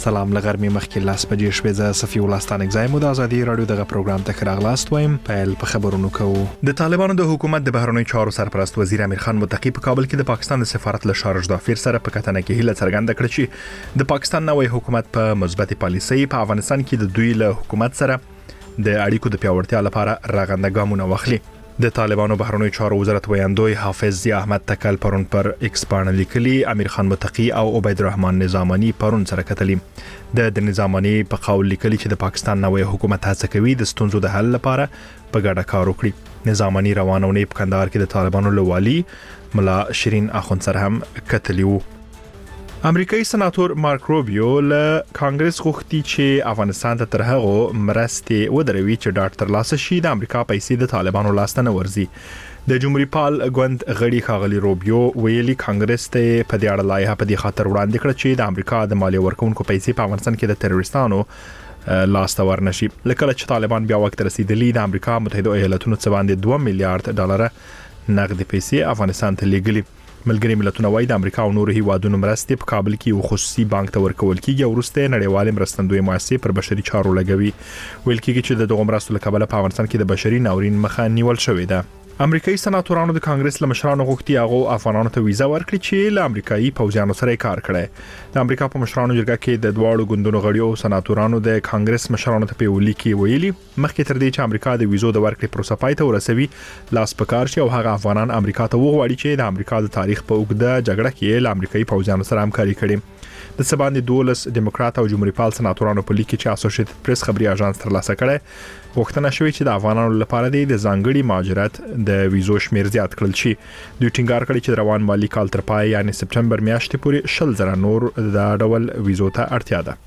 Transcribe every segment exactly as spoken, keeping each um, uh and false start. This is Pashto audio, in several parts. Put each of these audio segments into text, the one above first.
سلام لغرمې مخکې لاس بجې شوې ز صفي ولستان اگزایم د ازادي رادیو دغه پروګرام ته راغلاست وایم پیل په خبرونو کوو. د طالبانو د حکومت د بهرنیو چارو سرپرست وزیر امیر خان متقی په کابل کې د پاکستان د سفارت له شارج دافیر سره په کتنه کې هیله څرګنده کړې چې د پاکستان نوې حکومت په مثبت پالیسۍ په افغانستان کې د دوی له حکومت سره د اړیکو د پیاوړتیا لپاره راغنده ګامونه واخلي. د طالبانو بهرنیو چارو وزارت ویاندوی حافظ ضیا احمد تکل پرون پر ایکس باندې لیکلي امیر خان متقی او عبید الرحمن نظامانی پرون سره کتلي. د نظامانی په قول لیکلي چې د پاکستان نوې حکومت هڅه کوي د ستونزو د حل لپاره په ګډه کار وکړي. نظامانی روانونه په کندهار کې د طالبانو لوالي ملا شیرین اخوند سره هم کتلي وو. امریکایي سناتور مارک روبیو له کانګرس غوښتي چې افغانستان ته تر هغه مرستې ودروي چې ډاټ تر لاسه شي د امریکا پیسې د طالبانو لاسته نه ورځي. د جمهوریت پال غوند غړي خاغلی روبیو ویلي کانګرس ته په دې اړه لایحه په دې خاطر وړاندې کړ چې د امریکا د مالیه ورکونکو پیسې په افغانستان کې د تروریستانو لاسته ورنشي. لکه چې طالبان بیا وخت رسیدلی د امریکا متحده ایالاتونو څخه باندې دوه میلیارډ ډالر نقد پیسې افغانستان ته لیږلي. ملګری ملتونه وايي د امریکا او نورو هیوادونو مرستې په کابل کې یو خصوصي بانک ته ورکول کیږي او وروسته نړیوال مرستندوی مؤسسې پر بشري چارو لګوي. ویل کیږي چې د دغه مرستو له کبله په افغانستان کې د بشري ناورین مخه نیول شوې ده. امریکایي سناتورانو د کانګرس له مشرانو غوښتي هغه افغانانو ته ویزا ورکړي چې له امریکایي پوځیانو سره کار کړي. د امریکا په مشرانو جرګه کې د دواړو ګوندونو غړي او سناتورانو د کانګرس مشرانو ته په ولیکي ویلي مخکې تر دې چې امریکا د ویزو د ورکړې پروسه پای ته ورسوي لاس پکار شي او هغه افغانان امریکا ته وغواړي چې د امریکا د تاریخ په اوږده جګړه کې له امریکایي پوځیانو سره همکاري کړي. د سباندې دولس دیموکرات او جمهوریت پال سناتورانو په لیک کې اسوسییټډ پریس خبري اژانس ترلاسه کړي غوښتنه شوې چې د افغانانو لپاره د ځانګړي مهاجرت د ویزو شمیر زیات کړل شي. دوی ټینګار کړی چې روان مالی کال تر پای یعنی سپټمبر میاشتې پورې شل زره نور د ډول ویزو ته اړتیا ده.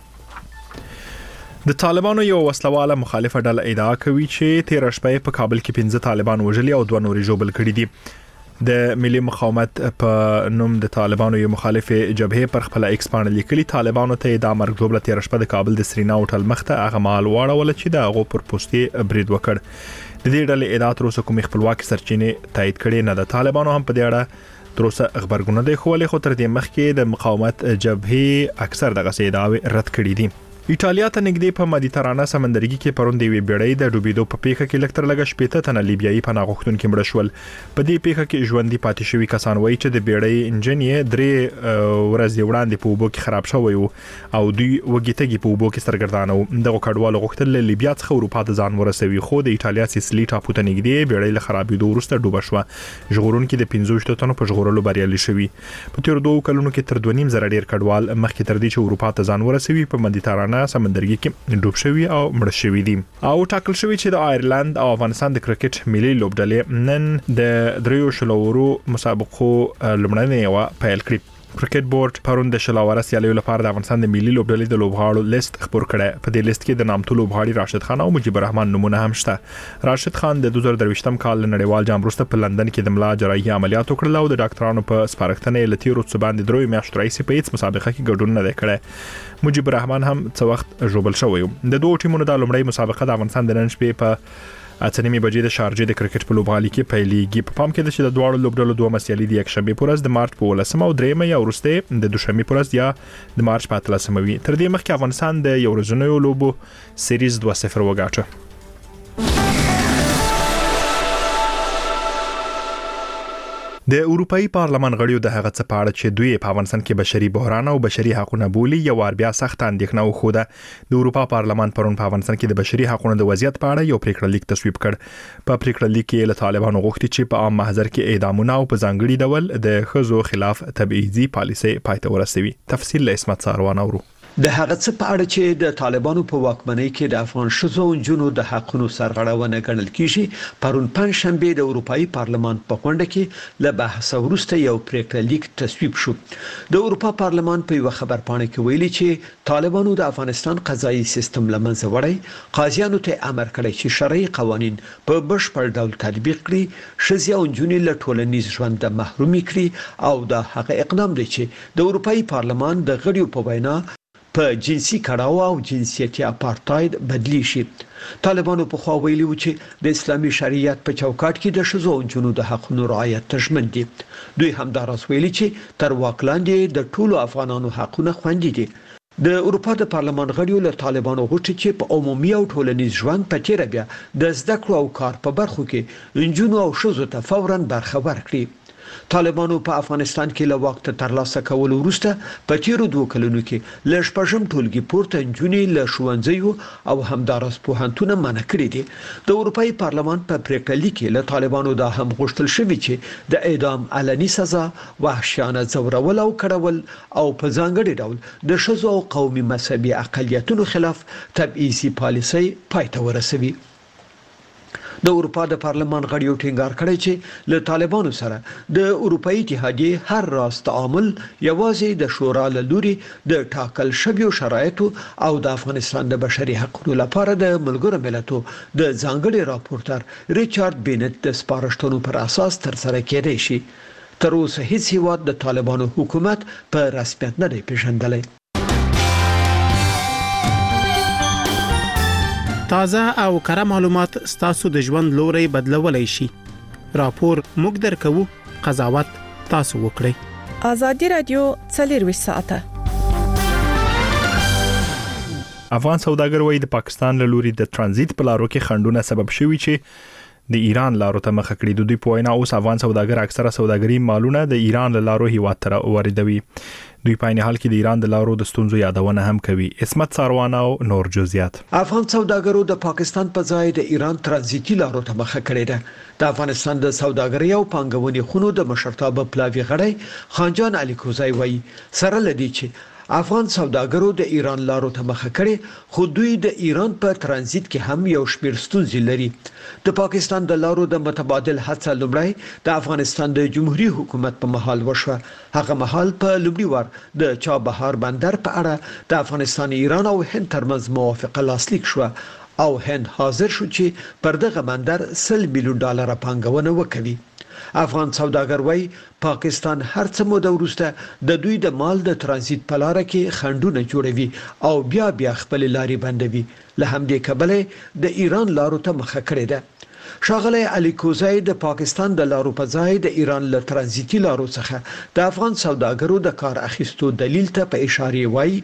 د طالبانو یو وسلواله مخالفه ډله ادعا کوي چې تیر شپه په کابل کې پنځه طالبان وژلي او دوه نورې ژوبل کړي دي. د ملي مقاومت په نوم د طالبانو یو مخالف جبهه پر خپل ایکس باندې لیکلي طالبانو ته د امر جوړه تیر شپه د کابل د سرینا هوټل مخته هغه مال واړول چې د هغه پر پوسټي برید وکړ. د دې ډلې ادعا تر اوسه کوم خپلواکي سرچینې تایید کړي نه. د طالبانو هم په دې اړه تر اوسه خبرګونه دی خو له خو تر دې مخکې د مقاومت جبهه اکثر دغه ادعاوې رد کړي دي. ایټالیا ته نږدې په مدیترانه سمندرګي کې پرون دی وی بیړۍ د ډوبېدو په پیښه کې لکتر لګ شپېته تنه لیبیایي پناه غوښتونکي مړه شول. په دې پیښه کې ژوندۍ پاتې شوي کسان وایي چې د بیړۍ انجن یې درې ورځې وړاندې په اوبو کې خراب شوی وو او دوی وګیتګي په اوبو کې سرګردانه وو. دغه کډوالو غوښتل له لیبیا څخه اروپا ته ځان ورسوي خو د ایټالیا سیسلی ټاپو ته نږدې بیړۍ له خرابېدو وروسته ډوبه شوه. ژغورونکي د پنځه تنو په ژغورلو بریالي شوي. په تیر دوه کلونو کې تر دوه نیم زره ډیر کډوال مخکې تر دې چې اروپا ته ځان ورسوي په مدیترانه سمندرګي کې ډوب شوی او مړ شوی دي. او ټاکل شوی چې د آیرلند او افغانستان د کرکټ ملي لوبډلې نن د دریو شلورو مسابقو لومړنۍ وا پیل کړې. کرکټ بورډ پرون د شلاوره سیالیو لپاره د افغانستان د ملي لوبډلې د لوبغاړو لیست خبر کړه. په دې لیست کې د نامتو لوبغاړي راشد خان او مجيب الرحمن نمونه هم شته. راشد خان د دوه زره درویشتم کال نړیوال جام وروسته په لندن کې د ملا جراحي عملیات وکړل او د ډاکټرانو په سپارښتنه لتیرو څو باندې درې میاشتې راځي په هیڅ مسابقه کې ګډون نه کړي. مجيب الرحمن هم څو وخت ژوبل شوی. د دوه ټیمونو د لومړی مسابقه د افغانستان د نن شپې په اڅنیمه بجې د شارجې د کرکټ په لوبغالي کې پیلېږي. په پام کې ده چې د دواړو لوبډلو دوه مسیالي د یک شنبه پر ورځ د مارچ په ولسمه او درېمه یا ورسته د دوشنبه پر ورځ یا د مارچ په اتلسمه وي. تر دې مخکې افغانستان د یو ورځنیو لوبو سیریز دوه صفر وګاټه. د اروپאי پارلمان غړیو د هغه څه په اړه چې دوی په افغانستان کې بشري بحران او بشري حقوقونه بولي یو ور بیا سخت اندېښنه وخوده. د اروپا پارلمان پرون په افغانستان کې د بشري حقوقونو د وضعیت په اړه یو پریکړه لیک تصویب کړ. په پریکړه لیک کې له طالبانو غوښتي چې په عام محضر کې اعدامونه او په ځانګړي ډول د خزو خلاف تبعیضي پالیسي پای ته ورسوي. تفصیل له اسمت ساروان اورو. د هغه څه په اړه چې د طالبانو په واکمنۍ کې د افغان ښځو او نجونو د حقونو سرغړونه ګڼل کیږي پرون پنځ شنبه د اروپאי پارلمان په غونډه کې له بحث وروسته یو پریکړه لیک تصویب شو. د اروپا پارلمان په یو خبرپاڼه کې ویلي چې طالبانو د افغانستان قضایي سیستم لمنځه وړی قاضیانو ته امر کړی چې شرعي قوانين په بشپړ ډول تطبیق کړي، ښځې او نجونې له ټولنیز ژوند محرومي کړي او دا هغه اقدام دی چې د اروپאי پارلمان د غړیو په وینا په جنسي کړهو او جنسيتي اپارټاید بدلی شي. طالبانو په خوا ویلي و چې د اسلامي شریعت په چوکاټ کې د ښځو او نجونو د حقونو رعایت تضمین دي. دوی همداراز ویلي چې تر واک لاندې د ټولو افغانانو حقونه خوندي دي. د اروپا د پارلمان غړیو له طالبانو غوښتي چې په عمومي او ټولنیز ژوند په تیر بیا د زده کړو او کار په برخو کې انجونو او ښځو ته فوراً برخه ورکړي. طالبانو په افغانستان کې له وخت ترلاسه کولو وروسته په تیرو دوه کلونو کې له شپږم ټولګي پورته انجونې له ښوونځیو او همدارس پوهنتونه منع کړي دي. د اروپאי پارلمان په پریکړه لیک کې له طالبانو دا هم غوښتل شوی چې د اعدام علني سزا، وحشیانه ځورول او کړول او په ځانګړي ډول د ښځو او قومي مذهبي اقلیتونو خلاف تبعیضي پالیسۍ پای ته ورسوي. د اروپا د پارلمان غړیو ټینګار کړی چې له طالبانو سره د اروپאי اتحادیې هر راز تعامل یوازې د شورا له لوري د ټاکل شویو شرایطو او د افغانستان د بشري حقوقو لپاره د ملګرو ملتونو د ځانګړي راپورټر ریچارډ بینټ د سپارښتنو پر اساس ترسره کېدای شي. تر اوسه هیڅ هیواد د طالبانو حکومت په رسمیت نه دی پیژندلی. تازه او کره معلومات ستاسو د ژوند لوري بدلولای شي. راپور موږ درکو، قضاوت تاسو وکړئ. ازادي رادیو څلور ساعته. افغان سوداګر وایي د پاکستان له لوري د ترانزیت په لارو کې خنډونه سبب شوي چې د ایران لارو ته مخه کړي. د دوی په وینا اوس افغان سوداګر اکثره سوداګري مالونه د ایران له لارو هیواد ته واردوي. دوی په عین حال کې د ایران د لارو د ستونزو یادونه هم کوي. اسمت ساروان او نور جزئیات. افغان سوداګرو د پاکستان په ځای د ایران ترانزیتي لارو ته مخه کړې ده. د افغانستان د سوداګرۍ او پانګونې خونو د مشرتابه پلاوی غړی خانجان علي کوزای وایي سره لدی چې افغان سوداګرو د ایران لارو ته مخه کړي، خو دوی د ایران په ترانزیت کې هم یو شمېر ستونزې لري. د پاکستان د لارو د متبادل هڅه لومړی د افغانستان د جمهوریت حکومت په محل وشوه. هغه محل په لومړي وار د چابهار بندر په اړه د افغانستان، ایران او هند ترمنځ موافقه لاسلیک شوه او هند حاضر شو چې پر دغه بندر سل میلیون ډالر پانګونه وکړي. افغان سوداګر وایي پاکستان هر څه مو د ورسته د دوی د مال د ترانزیت په لار کې خنډونه جوړوي او بیا بیا خپل لارې بندوي. له همدې کبله د ایران لارو ته مخه کړې ده. ښاغلی علي کوزای د پاکستان د لارو په ځای د ایران له ترانزیتي لارو څخه د افغان سوداګرو د کار اخیستو دلیل ته په اشاره وایي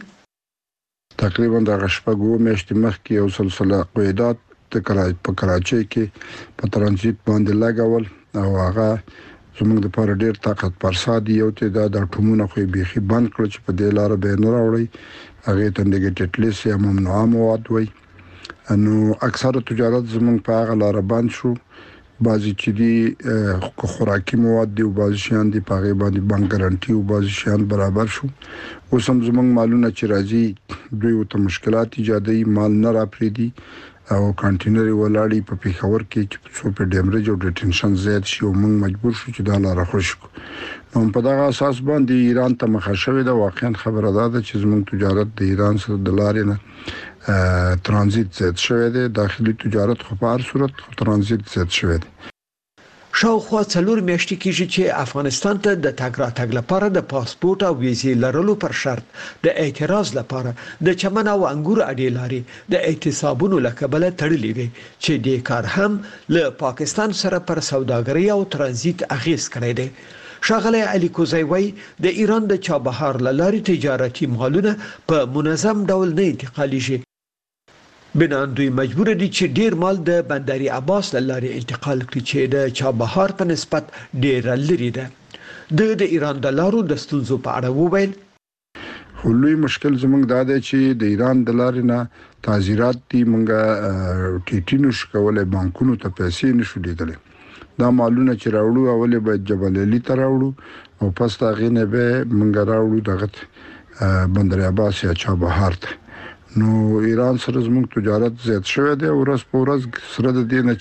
تقریبا د غشپګو میاشتې مخکې یو سلسله قیادات د کراچۍ په کراچۍ کې په ترانزیت باندې لګول او هغه زموږ د لپاره ډیر طاقت پرسا دي. یو تعداد د اټومونو خو بيخي بند کړ چې په دې لار به نه راوړي. هغه ته نیګیټیټ لیست یا ممنوع مواد وای. نو اکثره تجارت زموږ په هغه لار بند شو. بعضی چې دي خوراکي مواد دي او بعضی شیان دي په هغه باندې بانک ګارانټي او بعضی شیان برابر شو. اوس هم زموږ مالونه چې راځي دوی ته مشکلات ایجادوي، مال نه راپریدي او کانټینر ولاړی په پیښور کې چې څو په ډیمریج او ډیټنشن زیات شي او موږ مجبور شو چې دا لار خوش کو. نو په دغه اساس باندې ایران ته مخه شوې ده. واقعا خبره ده چې زموږ تجارت د ایران سره د لارې نه ترانزیت زیات شوی دی. داخلي تجارت خو په هر صورت ترانزیت زیات شوی دی. شاوخوا څلور میاشتې کېږي چې افغانستان ته د تګ راتګ لپاره د پاسپورت او ویزې لرلو پر شرط د اعتراض لپاره د چمن او انګور اډې لارې د اعتصابونو له کبله تړلې وي چې د کار هم له پاکستان سره پر سوداګرۍ او ترانزیت اغیز کړی دی. ښاغلی علي کوزای وایي د ایران د چابهار له لارې تجارتي مالونه په منظم ډول نه انتقالیږي. بنان دوی مجبور دي چې ډیر مال د بندر عباس لارې انتقال کړي چې د چابهار په نسبت ډیر لري ده. د د ایران د لارو د ستونزو په اړه وویل خلوی مشکل زمونږ دا دی چې د ایران د لارې نه تعزیرات دي مونږه ټیټینو شکولې بانکونو ته پیسې نشو لیدلې. دا مالونه چې راوړو اولې باید جبل علي ته راوړو او پس دا غینه به مونږ راوړو دغه بندر عباس یا چابهار ته. نو ایران سره زموږ تجارت زیات شوی دی او ورځ په ورځ سره د دې نه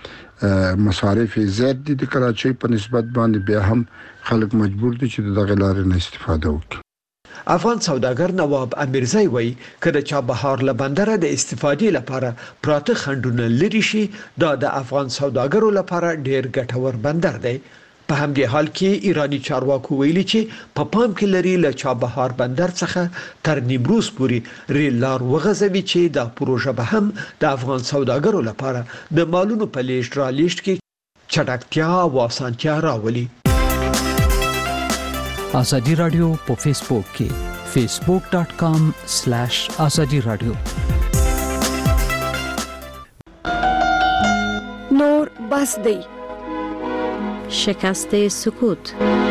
چې مصارف زیات دي د کراچۍ په نسبت باندې بیا هم خلک مجبور دي چې دغه لارې نه استفاده وکړي. افغان سوداګر نواب امیرزی وایي که د چابهار له بندره د استفادې لپاره پراته خنډونه لري شي دا د افغان سوداګرو لپاره ډیر ګټور بندر دی. په همدې حال کې ایرانی چارواکو ویلي چې په پام کې لري له چابهار بندر څخه تر نیمروز پورې ریل لار وغځوي چې دا پروژه به هم د افغان سوداګرو لپاره د مالونو په لیږد رالیږد کې چټکتیا او اسانتیا راولي. ازادي رادیو په فیسبوک کې facebook dot com slash azadi radio. نور بس دی شکست سکوت.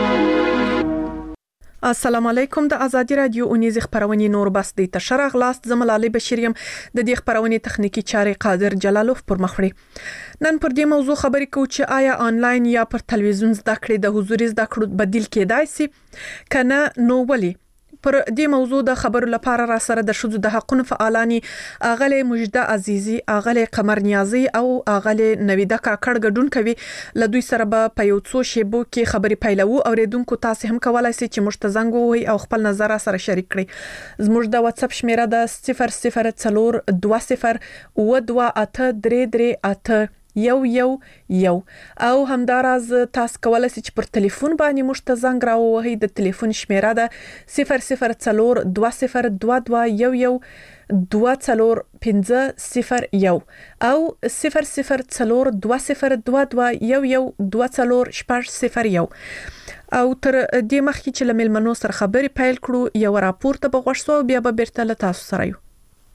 السلام علیکم. د ازادي رادیو اونیز خبرونه نور بس دی تشرغ لاست زملاله بشریم د دې خبرونه تخنیکی چارې قادر جلالوف پر مخوري. نن پر دې موضوع خبرې کوو چې آیا آنلاین یا پر تلویزیون زده کړې د حضوري زده کړو بدیل کېدای شي کنه نو ولی. پر دې موضوع د خبرو لپاره را سره د شذو د حقوقو فعالانی اغله مجده عزیزی، اغله قمر نیازی او اغله نویده کاکړ ګډون کوي. له دوی سره په یو څو شیبو کې خبري پیلو او ریدونکو تاسو هم کولای شئ چې مشتزنګ وي او خپل نظر سره شریک کړئ. زموږ د واتس اپ شمیره د صفر صفر صفر دوه صفر او دوه اته درې درې اته یو یو یو او همداراز تاسو کولای شئ چې پر ټلیفون باندې مشتزنګ راووهئ. د ټلیفون شمیره ده صفر صفر صفر دوه صفر دوه دوه یو یو دوه صفر پنځه صفر یو او صفر صفر صفر دوه صفر دوه دوه یو یو دوه صفر شپږ صفر یو. او تر دې مخکې چې له ملمنو سره خبرې پیل کړو یو راپور ته بغوښتو بیا به بیرته له تاسو سره یو.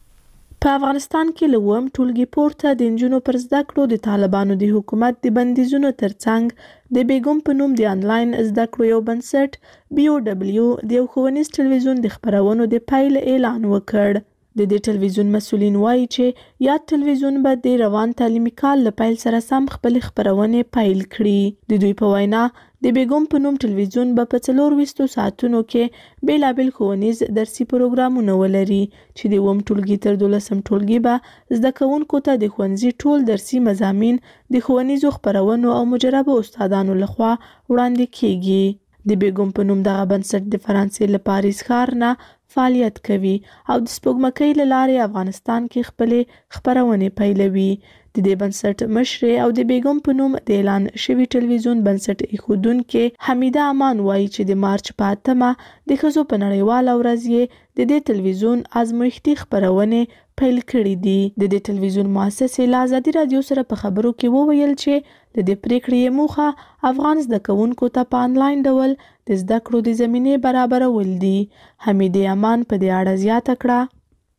په افغانستان کې لوم ټولګي پورته د انجونو پر زده کړو د طالبانو د حکومت د بندیزونو ترڅنګ د بیګم په نوم د انلاین زده کړو یو بنسټ بي او دبليو د یو ښوونیز ټلویزیون د خبرونو د پیل اعلان وکړ. د دې ټلویزیون مسؤلین وایي چې یا ټلویزیون به د روان تعلیمي کال له پیل سره سم خپل خبرونه پیل کړي. د دوی په وینا د بیګم په نوم ټلویزیون به په څلور ویشتو ساعتونو کې بیلابل ښوونیز درسي پروګرامونه ولري چې د اووم ټولګي تر دولسم ټولګي به زده کوونکو ته د ښوونځي ټول درسي مضامین د ښوونیزو خبرونو او مجربو استادانو لخوا وړاندې کیږي. د بیګم په نوم دغه بنسټ د فرانسې له پاریس ښار نه فعالیت کوي او د سپوږمکۍ له لارې افغانستان کې خپلې خبرونه پیلوي. د دې بنسټ مشر او د بیګم په نوم د اعلان شوی ټلویزیون بنسټ ایښودونکې حمیده امان وایي چې د مارچ په اتمه د ښځو په نړیواله ورځ یې د دې ټلویزیون ازمویښتي خبرونه پیل کړي دي. د دې ټلویزیون مؤسسې له ازادي رادیو سره په خبرو کې وویل چې د دې پریکړې موخه افغان زده کوونکو ته په آنلاین ډول د زده کړو د زمینې برابرول دي. حمیده امان په دې اړه زیاته کړه: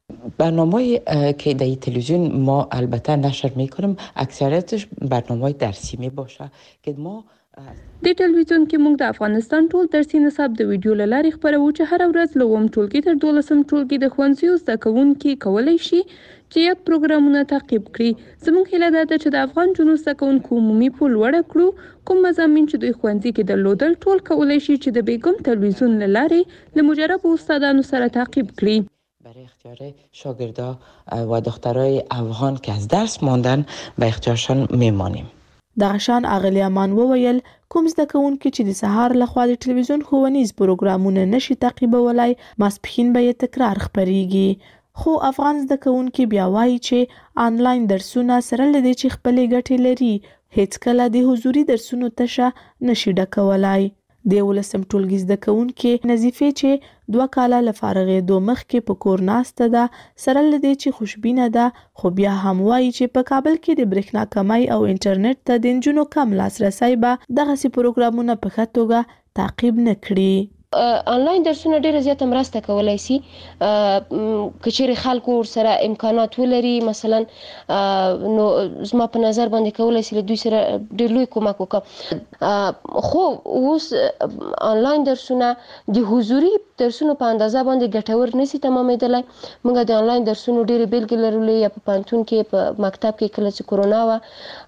برنامه که در تلویزیون ما البته نشر میکنیم اکثریتش برنامه درسی می باشه که ما د ټلویزیون کې موږ د افغانستان ټول درسي نصاب د ویډیو له لارې خبرو چې هر ورځ له اووم ټولګي تر دولسم ټولګي د ښوونځیو زده کوونکي کولی شي چې یاد پروګرامونه تعقیب کړي. زموږ هیله دا ده چې د افغان جنو زده کوونکو عمومي پول لوړه کړو. کوم مضامین چې دوی ښوونځي کې درلودل ټول کولی شي چې د بیګم تلویزیون له لارې له مجربو استادانو سره تعقیب کړي. برای اختیار شاگردا و دخترای افغان که از درس ماندن به اختیارشان میمانیم. دغشان اغلی امان وویل کوم زده کوونکي چې د سهار لخوا د ټلویزیون ښوونیز پروګرامونه نشي تعقیبولای ماسپښین به یې تکرار خپریږي. خو افغان زده کوونکي بیا وایي چې آنلاین درسونه سره لدې چې خپلې ګټې لري هیڅ کله د حضوري درسونو تشه نشي ډکولای. د ولسم ټولګي زده کوونکې نظیفې چې دوه کاله له فارغېدو مخکې په کور ناسته ده سره له دې چې خوشبینه ده خو بیا هم وایي چې په کابل کې د برېښنا کمی او انټرنیټ ته د نجونو کم لاسرسی به دغسې پروګرامونه په ښه توګه تعقیب نه کړي. آنلاین درسونه ډیره زیاته مرسته کولای شي که چیرې خلکو ورسره امکانات ولري. مثلا نو زما په نظر باندې کولای شي له دوی سره ډیر لوی کومک وکړي. خو اوس آنلاین درسونه د حضوري درسونو په اندازه باندې ګټور نشي تمامېدلی. موږ د آنلاین درسونو ډیره بیلګې لرلې یا په پوهنتون کې په مکتب کې کله چې کرونا وه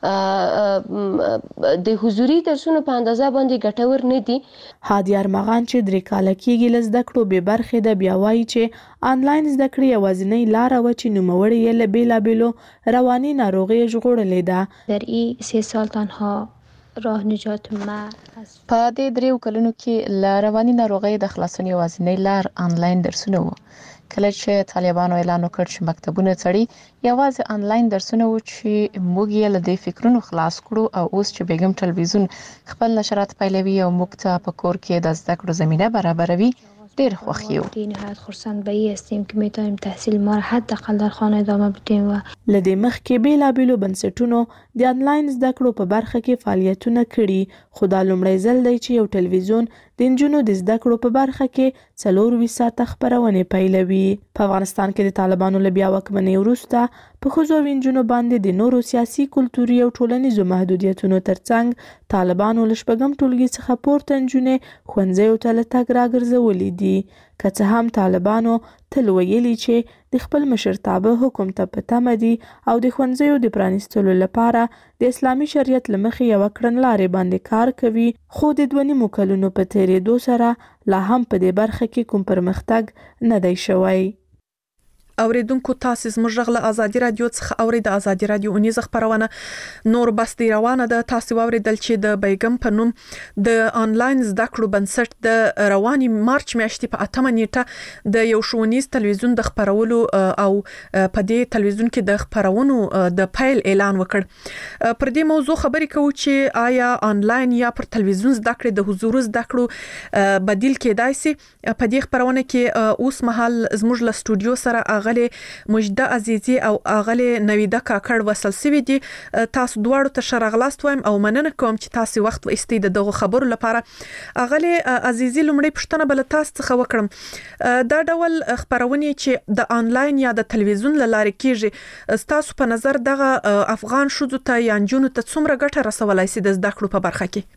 د حضوري درسونو په اندازه باندې ګټور نه دي. هادي ارمغان چې درې کاله کېږي له زده کړو بې برخې ده بیا وایي چې آنلاین زده کړې یوازینۍ لاره وه چې نوموړې یې له بېلابېلو رواني ناروغیو ژغورلې ده. در این سه سال تنها راه نجات ما په دې دریو کلونو کې له رواني ناروغۍ د خلاصون یوازینۍ لار آنلاین درسونه وو. کله چې طالبانو اعلان وکړ چې مکتبونه تړي یوازې آنلاین درسونه وو چې موږ یې له دې فکرونو خلاص کړو او اوس چې بیګم ټلویزیون خپل نشرات پیلوي او موږ ته په کور کې د زده کړو زمینه برابروي ډیر خوښ یو. نهایت خرسند به ای هستیم که میتونیم تحصیل ما را حداقل در خانه ادامه بدیم. و له دې مخکې بیلابېلو بنسټونو د آنلاین زده کړو په برخه کې فعالیتونه کړي خو دا لومړی ځل دی چې یو ټلویزیون د د نجونو د زده کړو په برخه کې څلور ویشت ساعته خپرونې پیلوي. په افغانستان کې د طالبانو له بیا واکمنۍ وروسته په ښځو او نجونو باندې د نورو سیاسي، کلتوري او ټولنیزو محدودیتونو ترڅنګ طالبانو له شپږم ټولګي څخه پورته نجونې ښوونځیو ته له تګ راګرځولې دي. که څه هم طالبانو تل ویلي چې د خپل مشرتابه حکم ته په تمه دي او د ښوونځیو د پرانیستلو لپاره د اسلامي شریعت له مخې یوه کړنلارې باندې کار کوي، خو د دوه نیمو کلونو په تېرېدو سره لا هم په دې برخه کې کوم پرمختګ نه دی شوی. اوریدونکو تاسو زموږ غږ له ازادي رادیو څخه اوري. د ازادي رادیو اونیز خبرونه نور بس دی روانه ده. تاسو اوریدل چې د بیګم په نوم د انلاین زده کړو بنسټ د رواني مارچ میاشتې په اتمه نیټه د یو ښوونیز تلویزیون د خبرولو او په دې تلویزیون کې د خبرونو د پیل اعلان وکړ. پر دې موضوع خبرې کوو چې آیا انلاین یا پر تلویزیون زده کړې د حضور زده کړو بدیل کېدای شي. په دې خبرونه کې اوس مهال زموږ له سټوډیو سره اغلی مجده عزیزی او اغلی نویده کاکړ وصل سوي دي. تاسو دواړو ته ښه راغلاست وایم او مننه کوم چې تاسو وخت واستئ د دغه خبرو لپاره. اغلی عزیزی لومړی پوښتنه بل تاسو څخه وکړم، دا ډول خبرونه چې د انلاین یا د تلویزیون لاره کېږي، تاسو په نظر دغه افغان شوزو ته یا نجونو ته څومره ګټه رسولای شي د زده کړو په برخه کې؟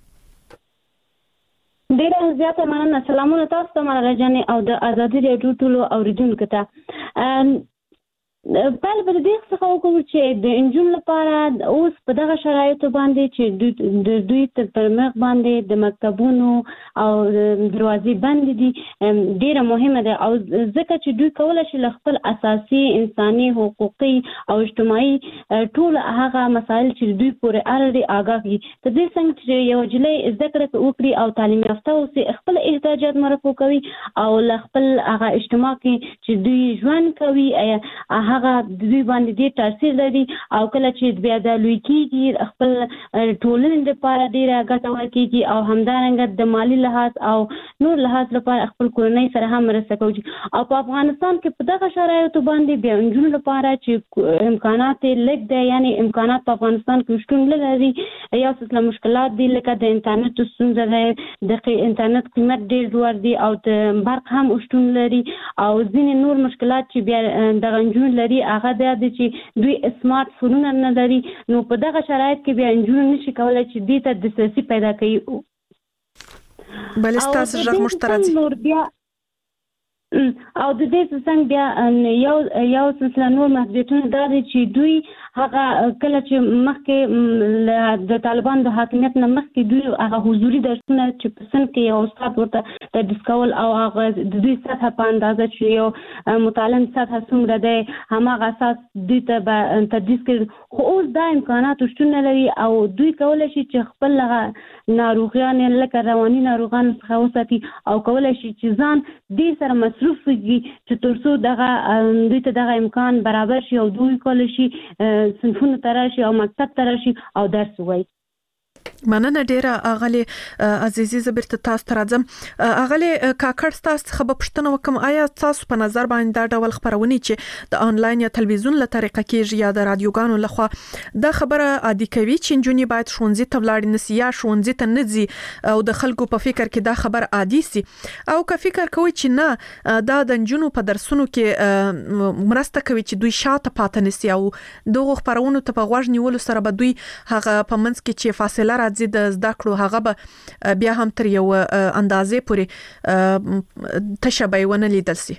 ډیره زیاته مننه. سلامونه تاسو ته مراله جانې او د ازادي راډیو ټولو اوریدونکو ته. بل بل دې څه وکړو چې د انجون لپاره اوس په دغه شرایطو باندې چې د دوی تر پرمخ باندې د مکتبونو او دروازې بند دي ډیره مهمه ده، او ځکه چې دوی کولای شي خپل اساسي انساني حقوقي او اجتماعي ټول هغه مسایل چې دوی پورې اړه دي آگاه دي. د دې څنګه چې یو جلې زده کړه وکړي او تعلیم یافته اوسي، خپل احتیاجات مرفوع کوي او خپل هغه اجتماع کې چې دوی ژوند کوي هغه د دوی باندې ډېر تاثیر لري، او کله چې بیا د لوی کېږي خپل ټولنې لپاره ډېره ګټه ورکېږي او همدارنګه د مالي لحاظ او نور لحاظ لپاره خپل کورنۍ سره هم مرسته کوي. او په افغانستان کې په دغه شرایطو باندې بیا نجونو لپاره چې امکانات لږ دي، یعنی امکانات په افغانستان کې شتون نه لري، یو څه مشکلات دي لکه د انټرنیټ ستونزه ده، د انټرنیټ قیمت ډېر لوړ دی او د برق هم شتون لري، او ځینې نور مشکلات چې بیا دغه نجونو لري هغه د دې چې دوی سمارټ فونونه نه لري. نو په دغه شرایط کې بیا نجونې نشي کولای چې دې ته دسترسي پیدا کړي. بل ستاسو ژغ مشترک او د دې څنګه بیا یو یو سلسله نور محدودیتونه دا دي چې دوی هغه کله چې مخکې د طالبان د حاکمیت نه مخکې دوی هغه حضوري درسونه چې په سن کې یو استاد ورته تدریس کول او هغه د دوی سطح په اندازه چې یو متعلم سطح څومره دی هماغه اساس دوی ته به تدریس کوي. خو اوس دا امکانات شتون نه لري او دوی کولی شي چې خپل هغه ناروغیان لکه رواني ناروغان څخه وساتي او کولی شي چې ځان دې سره مصروف وي چې تر څو دغه دوی ته دغه امکان برابر شي او دوی کولی شي صنفونه ته راشي او مکتب ته راشي او درس ووایي. مننه ډیره اغلی عزیزی زبرت تاسو ته راځم. اغلی کاکړ تاسو څخه به پوښتنه وکم، آیا تاسو په نظر باندې دا ډول خبرونه چې د انلاین یا تلویزیون له طریقه کېږي یا د رادیوګانو لخوا دا خبره عادي کوي چې نجونې باید ښوونځي ته ولاړ نسی یا ښوونځي ته نه ځي او د خلکو په فکر کې دا خبر عادي سي، او که فکر کوي چې نه دا د نجونو په درسونو کې مرسته کوي چې دوی شاته پاتې نسی او دغه خبرونه ته په غوږ نیولو سره به دوی هغه په منځ کې چې فاصله راځي د زده کړو هغه به بیا هم تر یو اندازې پورې تشبیه ونه لیدل شي.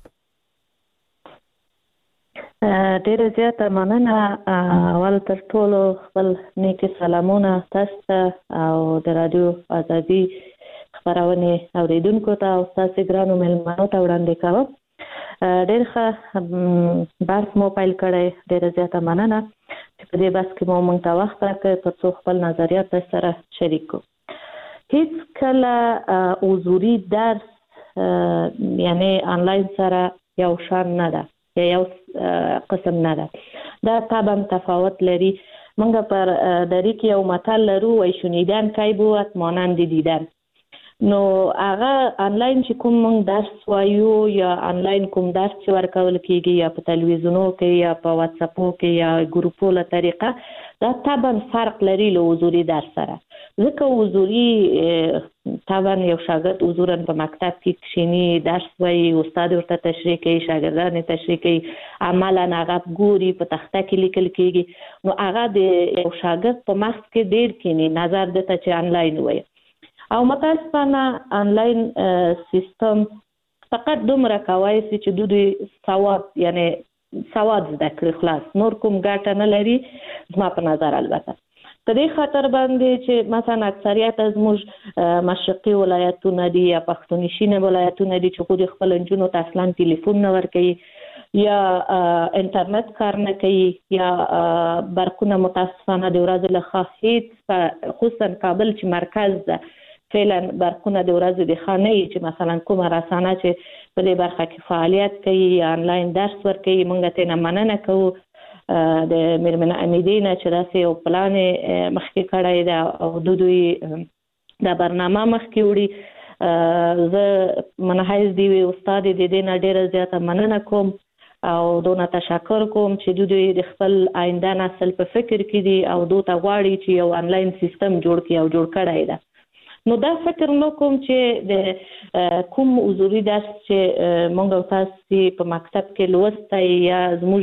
ډیره زیاته مننه. اول تر ټولو خپل نیکي سلامونه تاسو ته او د رادیو ازادي خبرونه اوریدونکو ته او تاسو ګرانو مېلمنو ته وړاندې کوم. ډېر ښه بحث مو پیل کړی، ډېره زیاته مننه چې په دې بحث کې مو موږ ته وخت راکړ تر څو خپل نظریات سره شریک کړو. هیڅ کله حضوري درس یعنی انلاین سره یو شان نه ده یا یو قسم نه ده، دا طبعا تفاوت لري. موږ پر دری کې یو متل لرو وای شنیدن کی بود مانند دیدن. نو هغه انلاین چې کوم موږ درس وایو یا انلاین کوم درس چې ورکول کېږي یا په تلویزیونو کې یا په واتس اپو کې یا ګروپو له طریقه دا طبعا فرق لري له حضوري درس سره، ځکه حضوري طبعا یو شاګرد حضورا په مکتب کې کښینی درس وایي، استاد ورته تشریح کوي، شاګردان تشریح کوي، عملا هغه ګوري، په تخته کې لیکل کېږي. نو هغه د یو شاګرد په مخ کې ډېر کېني نظر دته چې آنلاین وایي. او متاسفانه آنلاین سیستم فقط دومره کوي چې دوی سواد یعنی سواد زده کړي خلاص، نور کوم ګټه نه لري زما په نظر. البته په دې خاطر باندې چې مثلا اکثریت از موږ مشرقي ولایتونه دي یا پښتونشینه ولایتونه دي چې خو خپل انجونو ته اصلا ټلیفون نه ورکوي یا انټرنیټ کار نه کوي یا برقونه متاسفانه د ورځې له هیڅ خصوصا کابل چې مرکز ده فعلا برقونه د ورځې د خانه چې مثلا کومه رسانه چې په دې برخه کې فعالیت کوي یا آنلاین درس ورکوي موږ ته نه مننه کوو د میرمن امیدینه چې داسې یو پلان مخکې کړی ده او د دوی د برنامه مخکې وړي. زه منحیز دی وی استاد د دې نه ډېره زیاته مننه کوم او دونه تشکر کوم چې دوی د خپل آینده نسل په فکر کې دي او دوی ته غواړي چې یو آنلاین سیستم جوړ کړي او جوړ کړی ده. نو دا فکر نو کوم چې د کوم حضوري درس چې مونږ تاسو په مکتب کې لوستای یا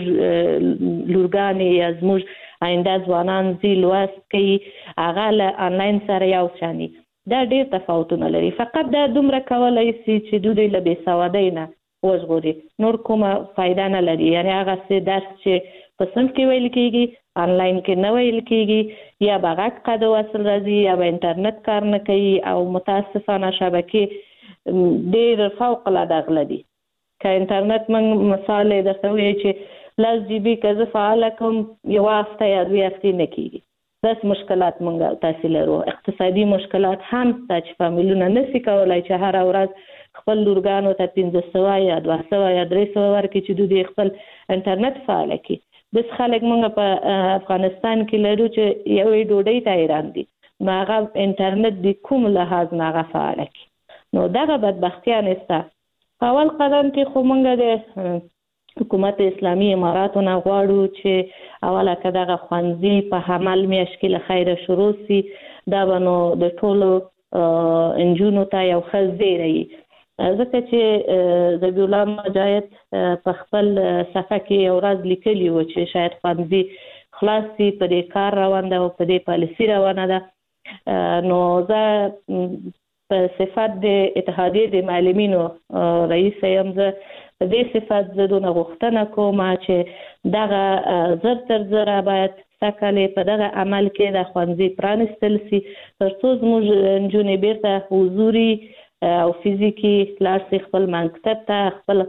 زموږ لورګانې یا زموږ آینده ځوانان زی لوست کوي هغه له آنلاین سره یو شانی دا ډېر تفاوتونه لري. فقط دا دومره کولای شي چې دوی له بې سوادۍ نه وژغوري، نور کومه فایده نه لري. یعنی هغه څه درس چې په صنف کې ویل کېږي آنلاین کې نه ویل کېږي یا به غږ قد وصل راځي یا به انټرنیټ کار نه کوي او متاسفانه شبکې ډېر فوق العاده غله دي. که انټرنیټ موږ مثال یې درته ووایي چې لس جی بي که زه فعاله کوم یوه هفته یا دوې هفتې نه کېږي. داسې مشکلات موږ تاسې لرو. اقتصادي مشکلات هم شته چې فامیلونه نشي کولی چې هره ورځ خپل لورګانو ته پنځه سوه یا دوه سوه یا درې سوه ورکړي چې دوی خپل انټرنیټ فعاله کړي. بس خلک موږ په افغانستان کې لرو چې یوې ډوډۍ ته حیران دي نو هغه انټرنیټ د کوم لحاظ نه هغه فعاله کړي. نو دغه بدبختیان شته. په اول قدم کې خو موږ د حکومت اسلامي اماراتو نه غواړو چې اوله که دغه ښوونځي په حمل میاشت کې له خیره شروع سي دا به نو د ټولو نجونو ته یو ښه زیری وي. ځکه چې ذبیح الله مجاهد په خپل صفحه کې یو ورځ لیکلي و چې شاید ښوونځي خلاص شي په دې کار روان ده او په دې پالیسي روانه ده. نو زه په صفت د اتحادیې د معلمینو رئیس یم، زه په دې صفت زه دونه غوښتنه کوم چې دغه زر تر زره باید سږ په دغه عمل کې د ښوونځي پرانستل سي تر څو زموږ نجونې بیرته حضوري او فزیکی لاړ شي خپل مکتب ته خپل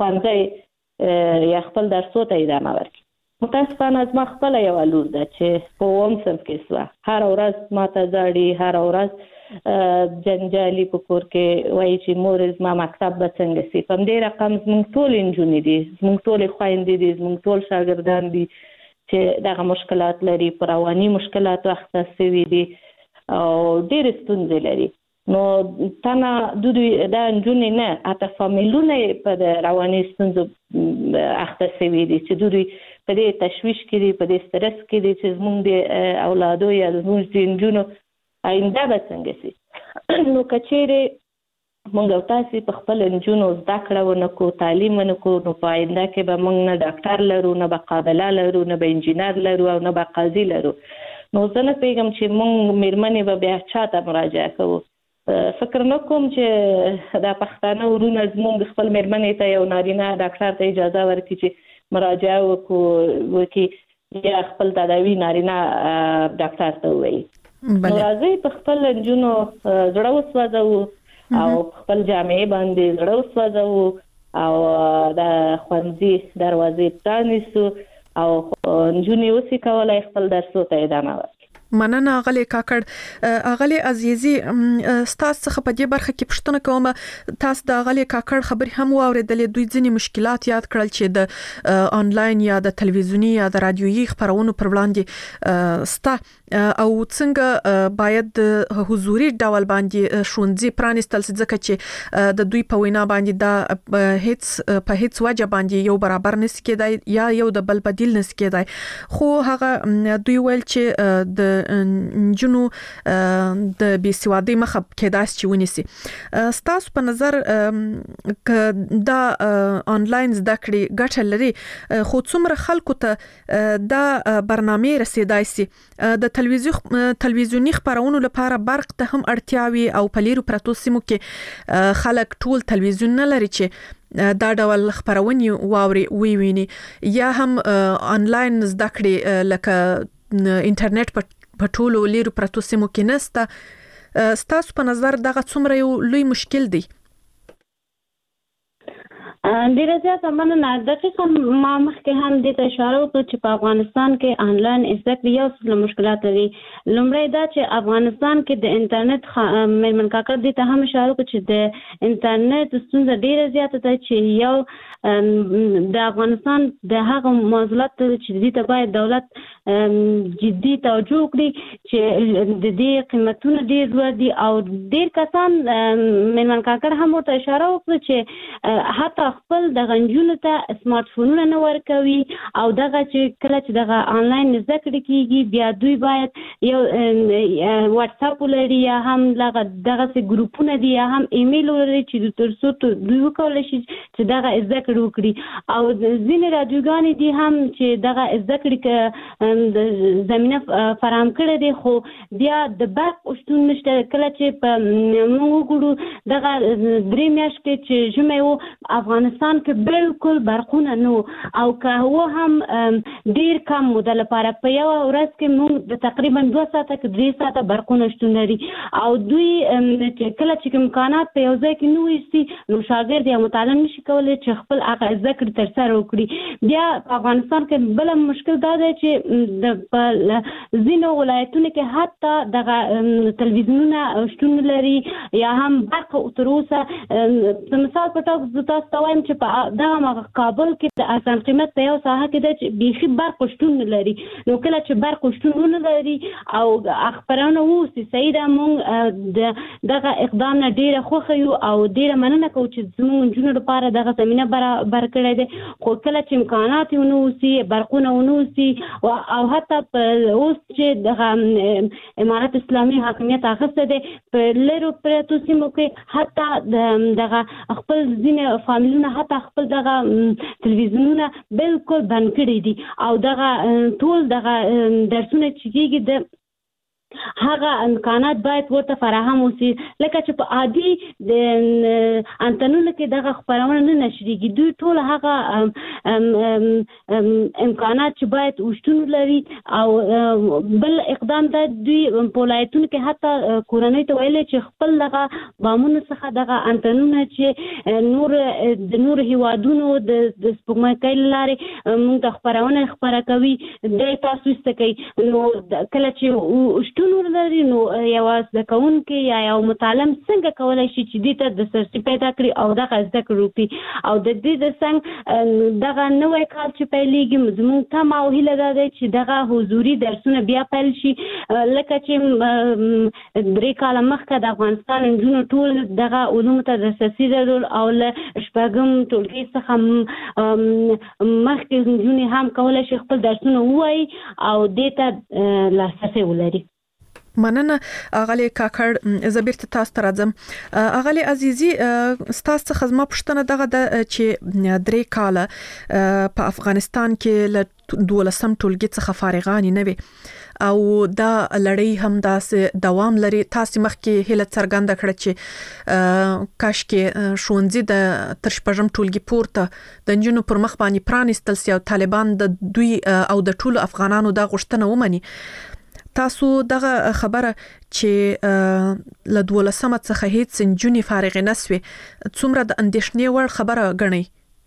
ښوونځی یا خپل درسو ته ادامه ورکړي. متاسفانه زما خپله یوه لور ده چې په اووم صنف کې سوه، هره ورځ ما ته ژاړي، هره ورځ جنجالي په کور کې وایي چې مور زما مکتب به څنګه سي. په همدې رقم زموږ ټولې نجونې دي، زموږ ټولې خویندې دي، زموږ ټول شاګردان دي چې دغه مشکلات لري، په رواني مشکلاتو اخته شوي دي او ډېرې ستونزې لري. نو تنه دوی دا نجونې نه حتی فامیلونه په د رواني ستونزو اخته شوي دي چې دوی په دې تشویش کې دي، په دې سټرس کې دي چې زموږ د اولادو یا زموږ د نجونو آینده به څنګه شي. نو که چیرې موږ او تاسې په خپل نجونو زده کړه ونه کړو، تعلیم ونه کړو، نو په آینده کې به موږ نه ډاکټر لرو، نه به قابله لرو، نه به انجینر لرو او نه به قاضي لرو. نو زه نه پوهېږم چې موږ مېرمنې به بیا چا ته مراجعه کوو. فکر نه کوم چې دا پښتانه ورونه زموږ خپل مېرمنې ته یو نارینه ډاکټر ته اجازه ورکړي چې مراجعه وکړو وکړي یا خپل تداوي نارینه ډاکټر ته ووایي. نو راځئ په خپل نجونو زړه وسوځوو او خپل جامعې باندې زړه وسوځوو او د ښوونځي دروازې پرانیسو او نجونې اوسې کولی خپل درسو ته ادامه ورکړي. مننه اغلی کاکړ. اغلی عزیزي ستاسو څخه په دې برخه کې پوښتنه کوم، تاسو د اغلی کاکړ خبرې هم واوریدلې، دوی ځینې مشکلات یاد کړل چې د آنلاین یا د تلویزیونی یا د رادیويي خبرونو پر وړاندې ستا او څنګه باید د حضوري ډول باندې شونځي پرانستل ځکه چې د دوی په وینا باندې دا هیڅ په هیڅ وجه باندې یو برابر نس کېدای یا یو د بل بدیل نس کېدای خو هغه دوی ویل چې د جنو د بیسوادي مخه کېدای چې ونیسي. ستاسو په نظر ک دا آنلاین زده کړې ګټه لري خو څومره خلکو ته دا برنامه رسیدای سي د تلویزیون تلویزیونی خبرونو لپاره برق ته هم اړتیاوي او په لیرو پرتو سیمو کې خلک ټول تلویزیون نه لري چې دا ډول خبرونه واوري وی ویني یا هم آنلاین زده کړې لکه انټرنیټ په ټولو لیرو پرتو سیمو کې نسته. ستاسو په نظر دغه څومره یو لوی مشکل دی؟ ډیره زیاته مننه. دقیقاً ما مخکې هم دې ته اشاره وکړه چې په افغانستان کې آنلاین زده کړې یو څه مشکلات لري. لومړی دا چې افغانستان کې د انټرنیټ مېرمن کاکړ دې ته هم اشاره وکړه چې د انټرنیټ ستونزه ډیره زیاته ده چې یو د افغانستان د هغه معضلات چې دې ته باید دولت جدي توجه وکړي چې د دې قیمتونه ډیر لوړ دي او ډیر کسان مېرمن کاکړ هم ورته اشاره وکړه چې حتی خپل د غنجونو ته سمارټ فونونه نه ورکوي او دغه چې کله چې دغه آنلاین زده کړې کیږي بیا دوی باید یو واتس اپ لري یا هم دغه دغه سي ګروپونه دي یا هم ایمیل لري چې ترڅو دوی وکولای شي چې دغه زده کړې وکړي او ځینې رادیوګانې دي هم چې دغه زده کړې زمينه فراهم کړې دي خو بیا د برق شتون نشته. کله چې په موږ وګورو دغه درې میاشتې چې جمعه و افغانستان کې بالکل برقونه نو او که هو هم ډیر کم موده لپاره په یو ورځ کې موږ د تقریبا دوه ساعته کې درې ساعته برقونه شتون لري او دوی کله چې امکانات په یو ځای کې نو وي نو شاګرد یا متعلم نشي کولای چې خپل هغه زده کړې تر سره وکړي. بیا په افغانستان کې بل مشکل دا دی چې د ځینو ولایتونو کې حتی دغه تلویزیونونه شتون لري یا هم برق تر اوسه په مثال په توګه تاسو ته وایم چې په دغه کابل کې د ارزان قیمت په یو ساحه کې د بیخي برق شتون لري نو کله چې برق شتون نه لري او خبرونه وو سیده مونږ دغه اقدام نه ډیره خوښ یو او ډیره مننه کوو چې زموږ جنونو لپاره دغه زمينه برابر کړی دی خو کله چې امکانات ونو سي برقونه ونو سي او حتی اوس چې دغه امارت اسلامي حاکمیت اخیسته دی په لرو پرتو سیمو کې حتی دغه خپل ځینې فامیلونه حتی خپل دغه تلویزیونونه بالکل بند کړي دي او دغه ټول دغه درسونه چې کېږي د هغه امکانات باید ورته فراهم وسی لکه چې په عادي د انټرنیټ کې دغه خبرونه نه نشریږي دوی ټول هغه امکانات چې باید وشتون لري او بل اقدام د دوی په ولایتونو کې حتی کورنۍ ته ویل چې خپل دغه بامونو څخه دغه انټرنیټ چې نور د نور هیوادونو د سپوږمۍ کول لارې موږ ته خبرونه خبره کوي د تاسو ستکي نو کله چې شتون لري نو یو ځکون کې یا یو متعلم څنګه کولای شي چې دې ته د سرچ پیدا کړي او دغه زده کړي او د دې د څنګه دغه نوې کال چې پیلېږي زموږ ته او هیله ده چې دغه حضوري درسونه بیا پیل شي لکه چې درې کال مخکې د افغانستان انجونو ټول دغه علوم ته دسترسي درلود او له شپږم ټولګي څخه مخکې انجونې هم کولای شي خپل درسونه ووایي او دې ته لاسرسی ولري. مننه اغلی کاکړ زبیرته تاسو ته راځم. اغلی عزیزي ستاسو څخه زما پوښتنه دغه د چې درې کاله په افغانستان کې له دولسم ټولګي څخه فارغان نه وي او دا لړۍ هم داسې دوام لري. تاسو مخکې هله څرګنده کړه چې کاش کې شونځي د تر شپږم ټولګي پورته د جنونو پر مخ باندې پرانستل سي او طالبان د دوی او د ټولو افغانانو د غوښتنه ومني. تاسو دغه خبره چې له دولسمه څخه هیڅ جنونی فارغ نه سوي څومره د اندېښنې وړ خبره ګڼئ؟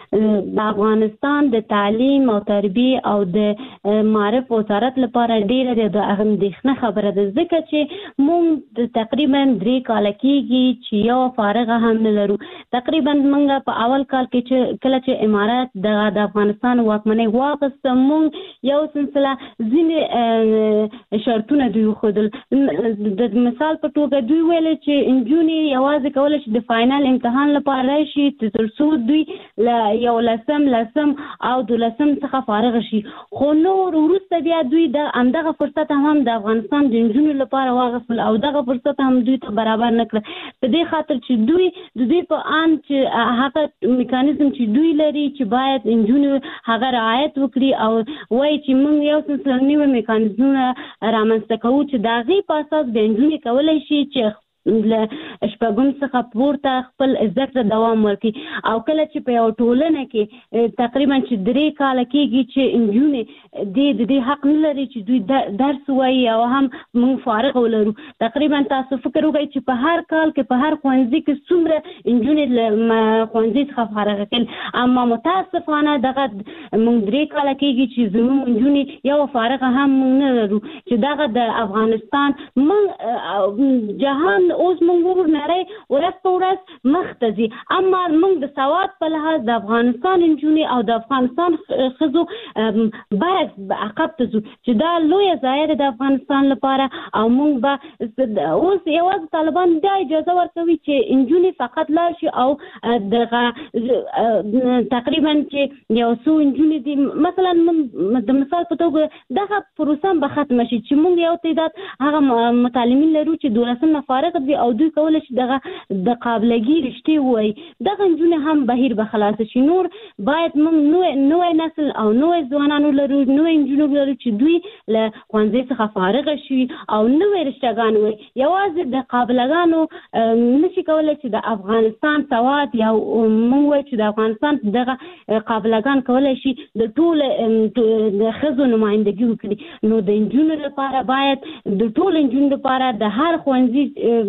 د افغانستان د تعلیم او تربیه او د معرف وزارت لپاره ډیره د اندېښنه خبره ده، ځکه چې موږ د تقریبا درې کال کېږي چې یو فارغه هم نه لرو. تقریبا موږ په اول کال کې چې کله چې امارات د افغانستان واکمنۍ واخیسته، موږ یو سلسله ځینې شرطونه دوی وښودل. د مثال په توګه دوی ویل چې نجونې یوازې کولی شي د فاینل امتحان لپاره راشي تر څو دوی له یو لسم لسم او دولسم څخه فارغ شي، خو نور وروسته بیا دوی د همدغه فرصت هم د افغانستان د نجونو لپاره واخیستل او دغه فرصت هم دوی ته برابر نه کړه، په دې خاطر چې دوی د دوی په ان چې هغه میکانیزم چې دوی لري چې باید نجونې هغه رعایت وکړي او وایي چې موږ یو سلسله نوي میکانیزمونه رامنځته کوو چې د هغې په اساس د نجونې کولی شي چې له شپږم څخه پورته خپل زده کړه دوام ورکړي. او کله چې په یو ټولنه کې تقریبا چې درې کاله کېږي چې نجونې د دې حق نه لري چې دوی درس وایي او هم موږ فارغ ولرو. تقریبا تاسو فکر وکړئ چې په هر کال کې په هر ښوونځي کې څومره نجونې له ښوونځي څخه فارغ کړل، اما متاسفانه دغه موږ درې کاله کېږي چې زموږ نجونې یو فارغه هم موږ نه لرو، چې دغه د افغانستان موږ جهان اوس موږ ورو نړۍ ورځ په ورځ مخ ته ځي، اما موږ د سواد په لحاظ د افغانستان نجونې او د افغانستان ښځو باید عقب ته ځو، چې دا لویه ضایعه ده د افغانستان لپاره. او موږ به اوس یوازې طالبان دا اجازه ورکوي چې نجونې فقط لاړ شي او دغه تقریبا چې یو څو نجونې دي مثلا د مثال په توګه دغه پروسه به ختمه شي چې موږ یو تعداد هغه متعلمین لرو چې دولسم نه فارغ دي او دوی کولی شي دغه د قابلګي رښتې ووایي، دغه نجونې هم بهیر به خلاص شي. نور باید موږ نوی نسل او نوی ځوانان ولرو، نوی نجونې ولرو چې دوی له ښوونځي څخه فارغ شي او نوی رشتهګان وایي. یوازې د قابلګانو نشي کولی چې د افغانستان سواد یا موږ وایو چې د افغانستان دغه قابلګان کولی شي د ټول د ښځو نمایندګي وکړي. نو د نجونو لپاره باید د ټول نجونو لپاره د هر ښوونځي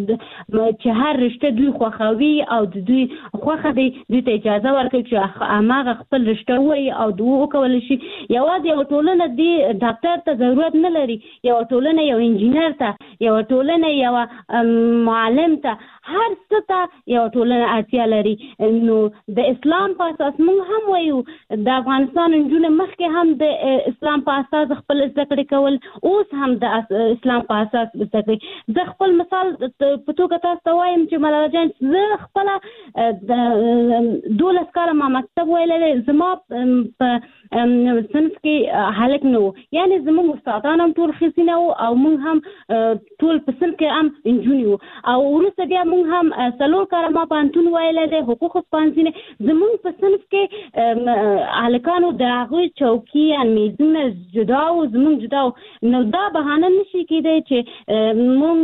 چې هر رشته دوی خوښوي او د دوی خوښه دی دوی ته اجازه ورکړي چې هماغه خپل رشته ووایي او دوی وکولی شي. یوازې یوه ټولنه دې ډاکټر ته ضرورت نه لري، یوه ټولنه یو انجینر ته، یوه ټولنه یوه معلم ته، هر څه ته یوه ټولنه اړتیا لري. نو د اسلام په اساس موږ هم وایو د افغانستان نجونې مخکې هم د اسلام په اساس خپل زده کړې کول، اوس هم د اسلام په اساس زده کړې. زه خپل مثال په توګه تاسو ته وایم چې ملاله جان زه خپله د دولس کاله ما مکتب ویلی دی، زما په صنف کې هلک نه و، یعنې زموږ استادان هم ټول ښځې نه وو او موږ هم ټول په صنف کې هم نجونې وو. او وروسته بیا موږ هم څلور کاله ما پوهنتون ویلی دی، حقوقو پوهنځي، زموږ په صنف کې هلکانو د هغوی چوکي یا میزونه جدا وو، زموږ جدا وو. نو دا بهانه نشي کېدی چې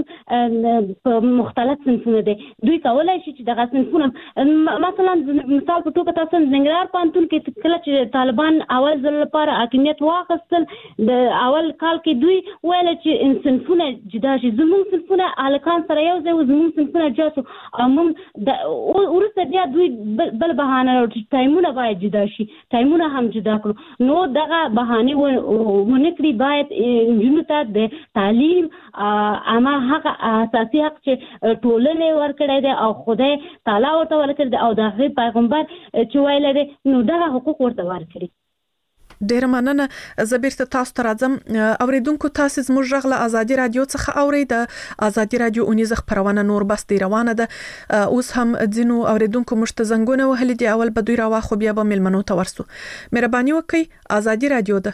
موږ په مختلف صنفونه دي، دوی کولی شي چې دغه صنفونه مثلا مثال په توګه تاسو ننګرهار پوهنتون کې کله چې طالبان اول ځل لپاره حاکمیت واخیستل، د اول کال کې دوی ویل چې صنفونه جدا شي، زموږ صنفونه هلکان سره یو ځای وو، زموږ صنفونه جدا شو او موږ وروسته بیا دوی بل بهانه راوړل چې ټایمونه باید جدا شي، ټایمونه هم جدا کړو. نو دغه بهانې ونه کړي، باید نجونو ته د تعلیم اما هغه اساسي حق چې ټولنې ورکړی دی او خدای تعالی ورته ورکړی دی او د هغې پیغمبر چې ویلی دی، نو دغه حقوق ورته ورکړي. ډیره مننه. زه بیرته تاسو ته راځم. اوریدونکو تاسو زموږ غږ له ازادي رادیو څخه اورئ. د ازادي رادیو اونیزه خبرونه نور بس دی روانه ده. اوس هم ځینو اوریدونکو مشت زنګونه وهلي دي، اول به دوی راواخو بیا به ملمنو ته ورسو. مهرباني وکړئ، ازادي رادیو ده.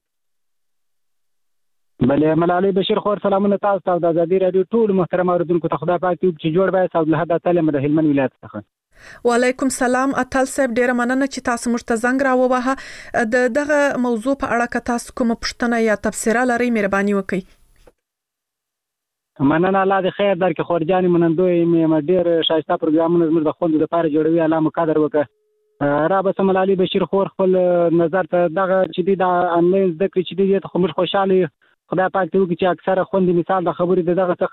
بله ملالۍ بشیر خور سلامونه تاسو ته د ازادي رادیو ټول محترم اوریدونکو ته. خدای پاک دې چې جوړ بای صاحب له حدا تعالی د هلمند ولایت څخه. وعلیکم سلام اتل صاحب، ډیره مننه چې تاسو موږ ته زنګ راووهه. د دغه موضوع په اړه که تاسو کومه پوښتنه یا تبصره لرئ مهرباني وکړئ. مننه، الله دې خیر درکړي خورجانې منندوی مې ډېر ښایسته پروګرامونه زموږ د خوندو لپاره جوړوي، الله مو قدر وکړه. را به ملالۍ بشیر خور خپل نظر ته دغه چې دی د انلاین زده کړې چې دی ته خو موږ خوشحاله یو. خدای پاک دې وکړي چې اکثره خوندې مثال د خبرې د دغه څخه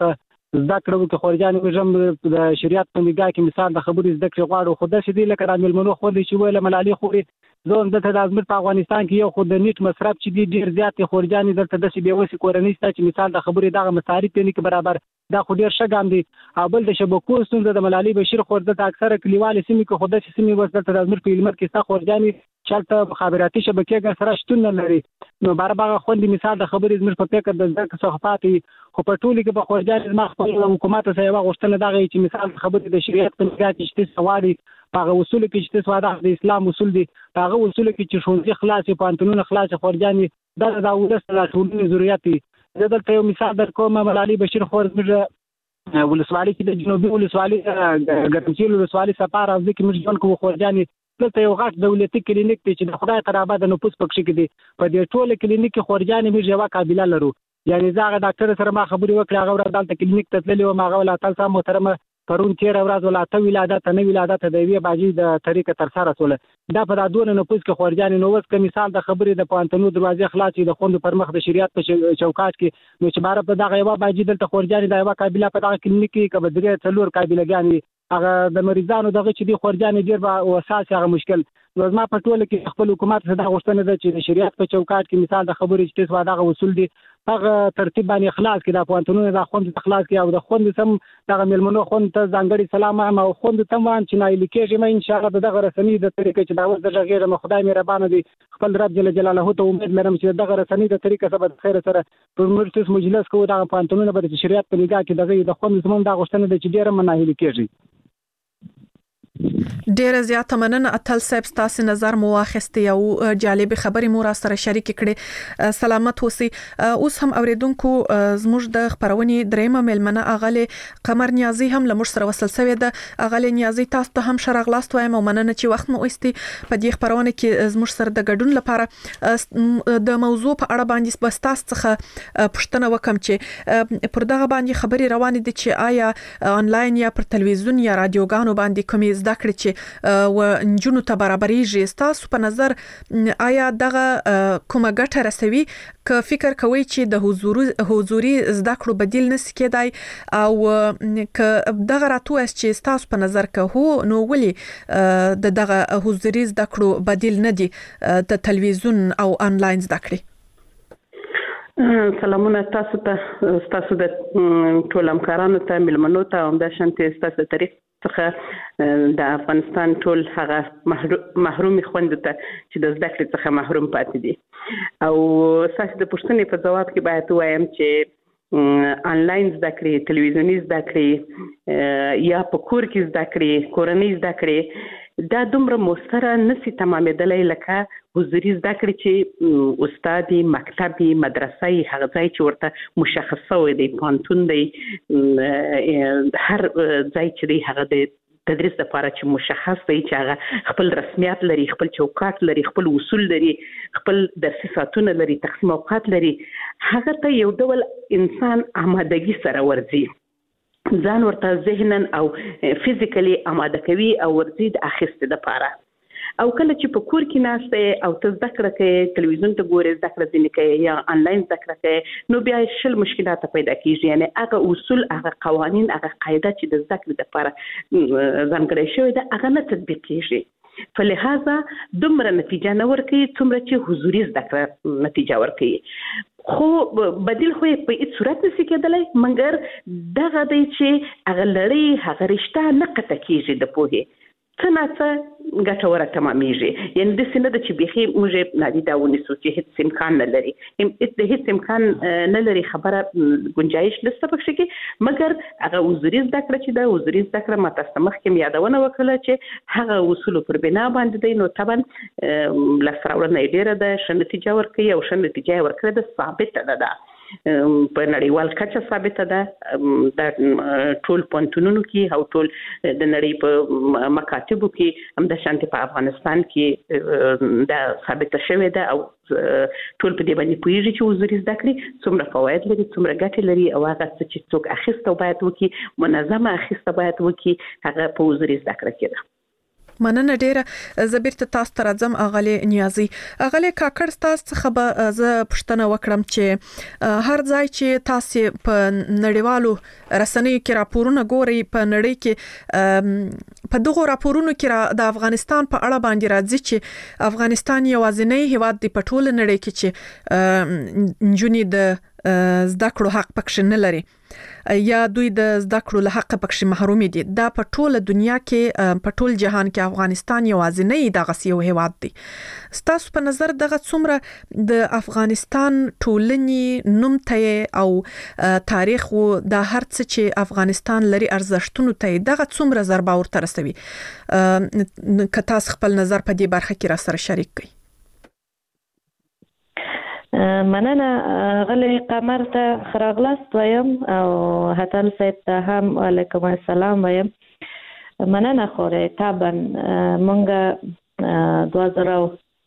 زده کړه وکړي. خورجان موږ د شریعت په نگاه کې مثال د خبرې زده کړې غواړو، خو داسې دی لکه د مېلمنو خوندې چې ویله ملالي خوري. زه هم دلته د ازمیر په افغانستان کې یو خو د نیټ مصرف چې دی ډېر زیات دی. خورجانې دلته داسې بېوسې کورنۍ شته چې مثال د خبرې دغه مصارف یې نه کې برابر، دا خو ډېر ښه ګام دی. او بل د شبکو ستونزه د ملالي بشیر خور دلته اکثره کلیوالې سیمې کې خو داسې سیمې اوس دلته د ازمیر په هلمند کې شته خورجانې چې هلته مخابراتي شبکې سره شتون نه لري. نو بار بار خوندې مثال د خبرې زموږ په فکر د زده کړې څخه پاتې، خو په ټولو کې په خورجانې زما خپل حکومت څخه یوه غوښتنه دغه چې مثال د خبرې د شریعت په نگاه کې چې څه غواړي په هغه اصولو کې چې څه واده د اسلام اصول دي، په هغه اصولو کې چې ښوونځي خلاص وي، پوهنتونونه خلاص وي. خورجانې دا د ولس د ټولنې ضرورت دی. زه دلته یو مثال درکوم. ملالي بشیر خور زموږ ولسوالۍ کې د جنوبي ولسوالۍ ګرمسیر ولسوالۍ سپار حوزې کې موږ ژوند کوو. خورجانې دلته یو غټ دولتي کلینیک دی چې د خدای قرابه د نفوس پکښې کې دی. په دې ټوله کلینیک کې خورجانې موږ یوه قابله لرو. یعنې زه هغه ډاکټر سره ما خبرې وکړې، هغه ورځ دلته کلینیک ته تللې وم. هغه ولا تل سم محترمه پرون تېره ورځ ولا اته ولادته نه ولادته د یوې باجې د طریقه ترسره شوله. دا په دا دونه نفوس کې خورجانې نو اوس که مثال د خبرې د پوهنتونو دروازې خلاصې د خوندو پر مخ د شریعت په چوکاټ کې، نو چې باره په دغه یوه باجې دلته خورجانې دا یوه قابله په دغه کلینیک کې که به درې څلور قابلهګانې هغه د مریضانو دغه چې دي خورجانې ډېر به اساس هغه مشکل. نو زما په ټوله کې خپل حکومت څخه دا غوښتنه ده چې د شریعت په چوکاټ کې مثال د خبرې چې څه دغه اصول دي هغه ترتیب باندې خلاص کړي، د پوهنتونونو د خوندو ته خلاص کړي او د خوندو سم دغه مېلمنو خوند ته ځانګړي سلام هم او خوندو ته هم چې نایلې کېږي. ما انشاءالله د دغه رسنۍ د طریقې چې دا اوس د غږېږم خدای مهربانه دی، خپل رب جل جلاله ته امید لرم چې دغه رسنۍ د طریقې سره د خیر سره پر موږ مجلس کوو دغه پوهنتونونه به د شریعت په نگاه کې دغه د خوندو زموږ دا غوښتنه ده چې ډېره مناهلې کېږي. ډیره زیاته مننه اتل صاحب، تاسو نظر مو واخیستی او جالب خبرې مو را سره شریک کړي. سلامت اوسئ. اوس هم اوریدونکو زموږ د خبرونې دریمه مېلمنه اغله قمر نیازی هم لمر سره وصل شوی ده. اغله نیازی تاسو ته هم شراغلاست وایم او مننه چې وخت مو اوستي په دې خبرونه کې زموږ سره د ګډون لپاره. د موضوع په اړه باندې بس تاسو څخه پوښتنه وکم چې پر دغه باندې خبرې روانې دي چې آیا انلاین یا پر تلویزیون یا رادیوګانو باندې کومې زده کړې چې و نجونو ته برابرېږي، ستاسو په نظر آیا دغه کومه ګټه رسوي که فکر کوئ چې د حضوري حضوري زده کړو بدیل نشي کېدای، او که دغه راتوست چې ستاسو په نظر که هو نو ولې د دغه حضوري زده کړو بدیل نه دي د تلویزیون او انلاین زده کړې؟ سلامونه تاسو ته، تاسو د ټول همکارانو ته، مېلمنو ته، همداشانتې ستاسو طریق څخه د افغانستان ټول هغه محرومي خویندو ته چې د زده کړې څخه محروم پاتې دي. او ستاسو د پوښتنې په ځواب کې باید ووایم چې انلاین زده کړې، تلویزیوني زده کړې یا په کور کې زده کړې، کورنۍ زده کړې، دا دومره مؤثره نشي تمامېدلی لکه حضوري زده کړې چې استاد یې، مکتب یې، مدرسه یې، هغه ځای چې ورته مشخص شوی دی، پوهنتون دی، هر ځای چې دی هغه د تدریس لپاره چې مشخص دی، چې هغه خپل رسمیات لري، خپل چوکاټ لري، خپل اصول لري، خپل درسي ساعتونه لري، تقسیم اوقات لري. هغه ته یو ډول انسان آمادګي سره ورځي، ځان ورته ذهناً او فزیکلی آماده کوي او ورځي د اخیستې لپاره. او کله چې په کور کې ناسته او ته زده کړه کوې، تلویزیون ته ګورې، زده کړه ځینې کوې یا انلاین زده کړه کوې، نو بیا شل مشکلات پیدا کېږي. یعنې هغه اصول، هغه قوانین، هغه قاعده چې د زده کړې لپاره ځانګړی شوې ده هغه نه تطبیق کېږي. په لحاظه دومره نتیجه نه ورکوي څومره چې حضوري زده کړه نتیجه ورکوي. خو بدیل خو په هیڅ صورت نشي کېدلی، مګر دغه دی چې هغه لړۍ، هغه رشته نه قطع کېږي د پوهې، څه نه څه ګټوره تمامېږي. یعنې داسې نه ده چې بیخي موږ یې نادیده ونیسو چې هېڅ امکان نه لري، د هېڅ امکان نه لري، خبره ګنجایش نشته پکښې کې. مګر هغه حضوري زده کړه چې ده، حضوري زده کړه ما تاسو ته مخکې م یادونه وکړله چې هغه اصولو پر بنا باندې دی، نو طبعا لاسته راوړنه یې ډېره ده، ښه نتیجه ورکوي او ښه نتیجه یې ورکړې ده، ثابته ده ده په نړیوال کچه ثابته ده. د ټول پوهنتونونو کې او ټول د نړۍ په مکاتبو کې همداشانتې په افغانستان کې دا ثابته شوې ده او ټول په دې باندې پوهېږي چې حضوري زده کړې څومره فواید لري، څومره ګټې لري، او هغه څه چې څوک اخیسته باید وکړي، منظمه اخیسته باید وکړي، هغه په حضوري زده کړه کې ده. مننه ډیره زبیر ته تاسو ته راځم اغلی نیازي اغلی کاکړ تاسو څخه به زه پښتنه وکړم چې هر ځای چې تاسو په نړیوالو رسنیو کې راپورونه ګوري په نړۍ کې په دغه راپورونو کې د افغانستان په اړه باندې راځي چې افغانستان یوازینی هیواد دی په ټوله نړۍ کې چې نجونې د زده کړو حق پکښ نه لري یا دوی د زده کړو له حق پکښ محروم دي. دا په ټوله دنیا کې په ټول جهان کې افغانستان یوازینی دغه یو هیواد دی. ستاسو په نظر دغه څومره د افغانستان ټولنې نوم ته او تاریخ او د هر څه چې افغانستان لري ارزښتونو ته دغه څومره ضربه ورته رسوي؟ که تاسو خپل نظر په دې برخه کې را سره شریک کړئ. مننه غلی قمر ته خراغلاست وایم او هتل صاحب ته هم علیکم السلام وایم. مننه خوره طبعا مونږ دوه زره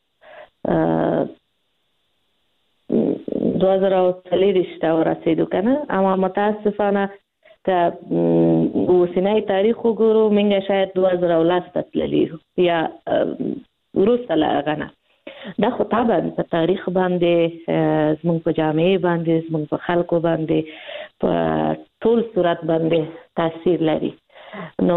دوه زره څلوېښت ته ورسېدو کنه، اما متاسفانه که اوسنی تاریخ وګورو مونږ شاید دوه زره لس ته تللي یا وروسته له هغه نه. دا خو طبعا په تاریخ باندې زموږ په جامعه باندې زموږ په خلکو باندې په ټول صورت باندې تاثیر لري. نو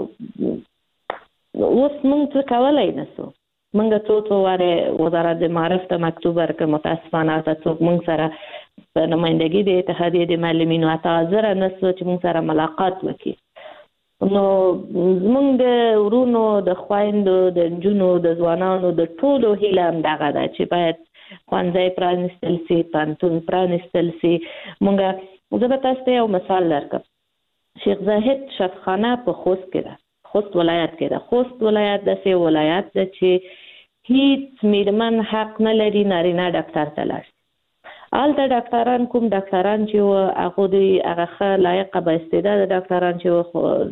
اوس موږ څه کولای نشو. موږ څو څو واره وزارت د معارف ته مکتوب ورکړ، متاسفانه تاسو موږ سره په نمائندګي د اتحادیې د معلمینو اتحادیه نشو چې موږ سره ملاقات وکړي. نو زمونږ د ورونو د خویندو د نجونو د ځوانانو د ټولو هیله همدغه ده چې باید ښوونځی پرانیستل سي، پوهنتون پرانیستل سي. مونږ زه به تاسو ته یو مثال درکړم. شیخ زاهد شفخانه په خوست کې ده، خوست ولایت کې ده. خوست ولایت داسې ولایت ده چې هیڅ میرمن حق نه لري نارینه ډاکټر ته لاړ شي. هلته ډاکټران کوم ډاکټران چې و هغه دوی هغه ښه لایقه با استعداده ډاکټران چې و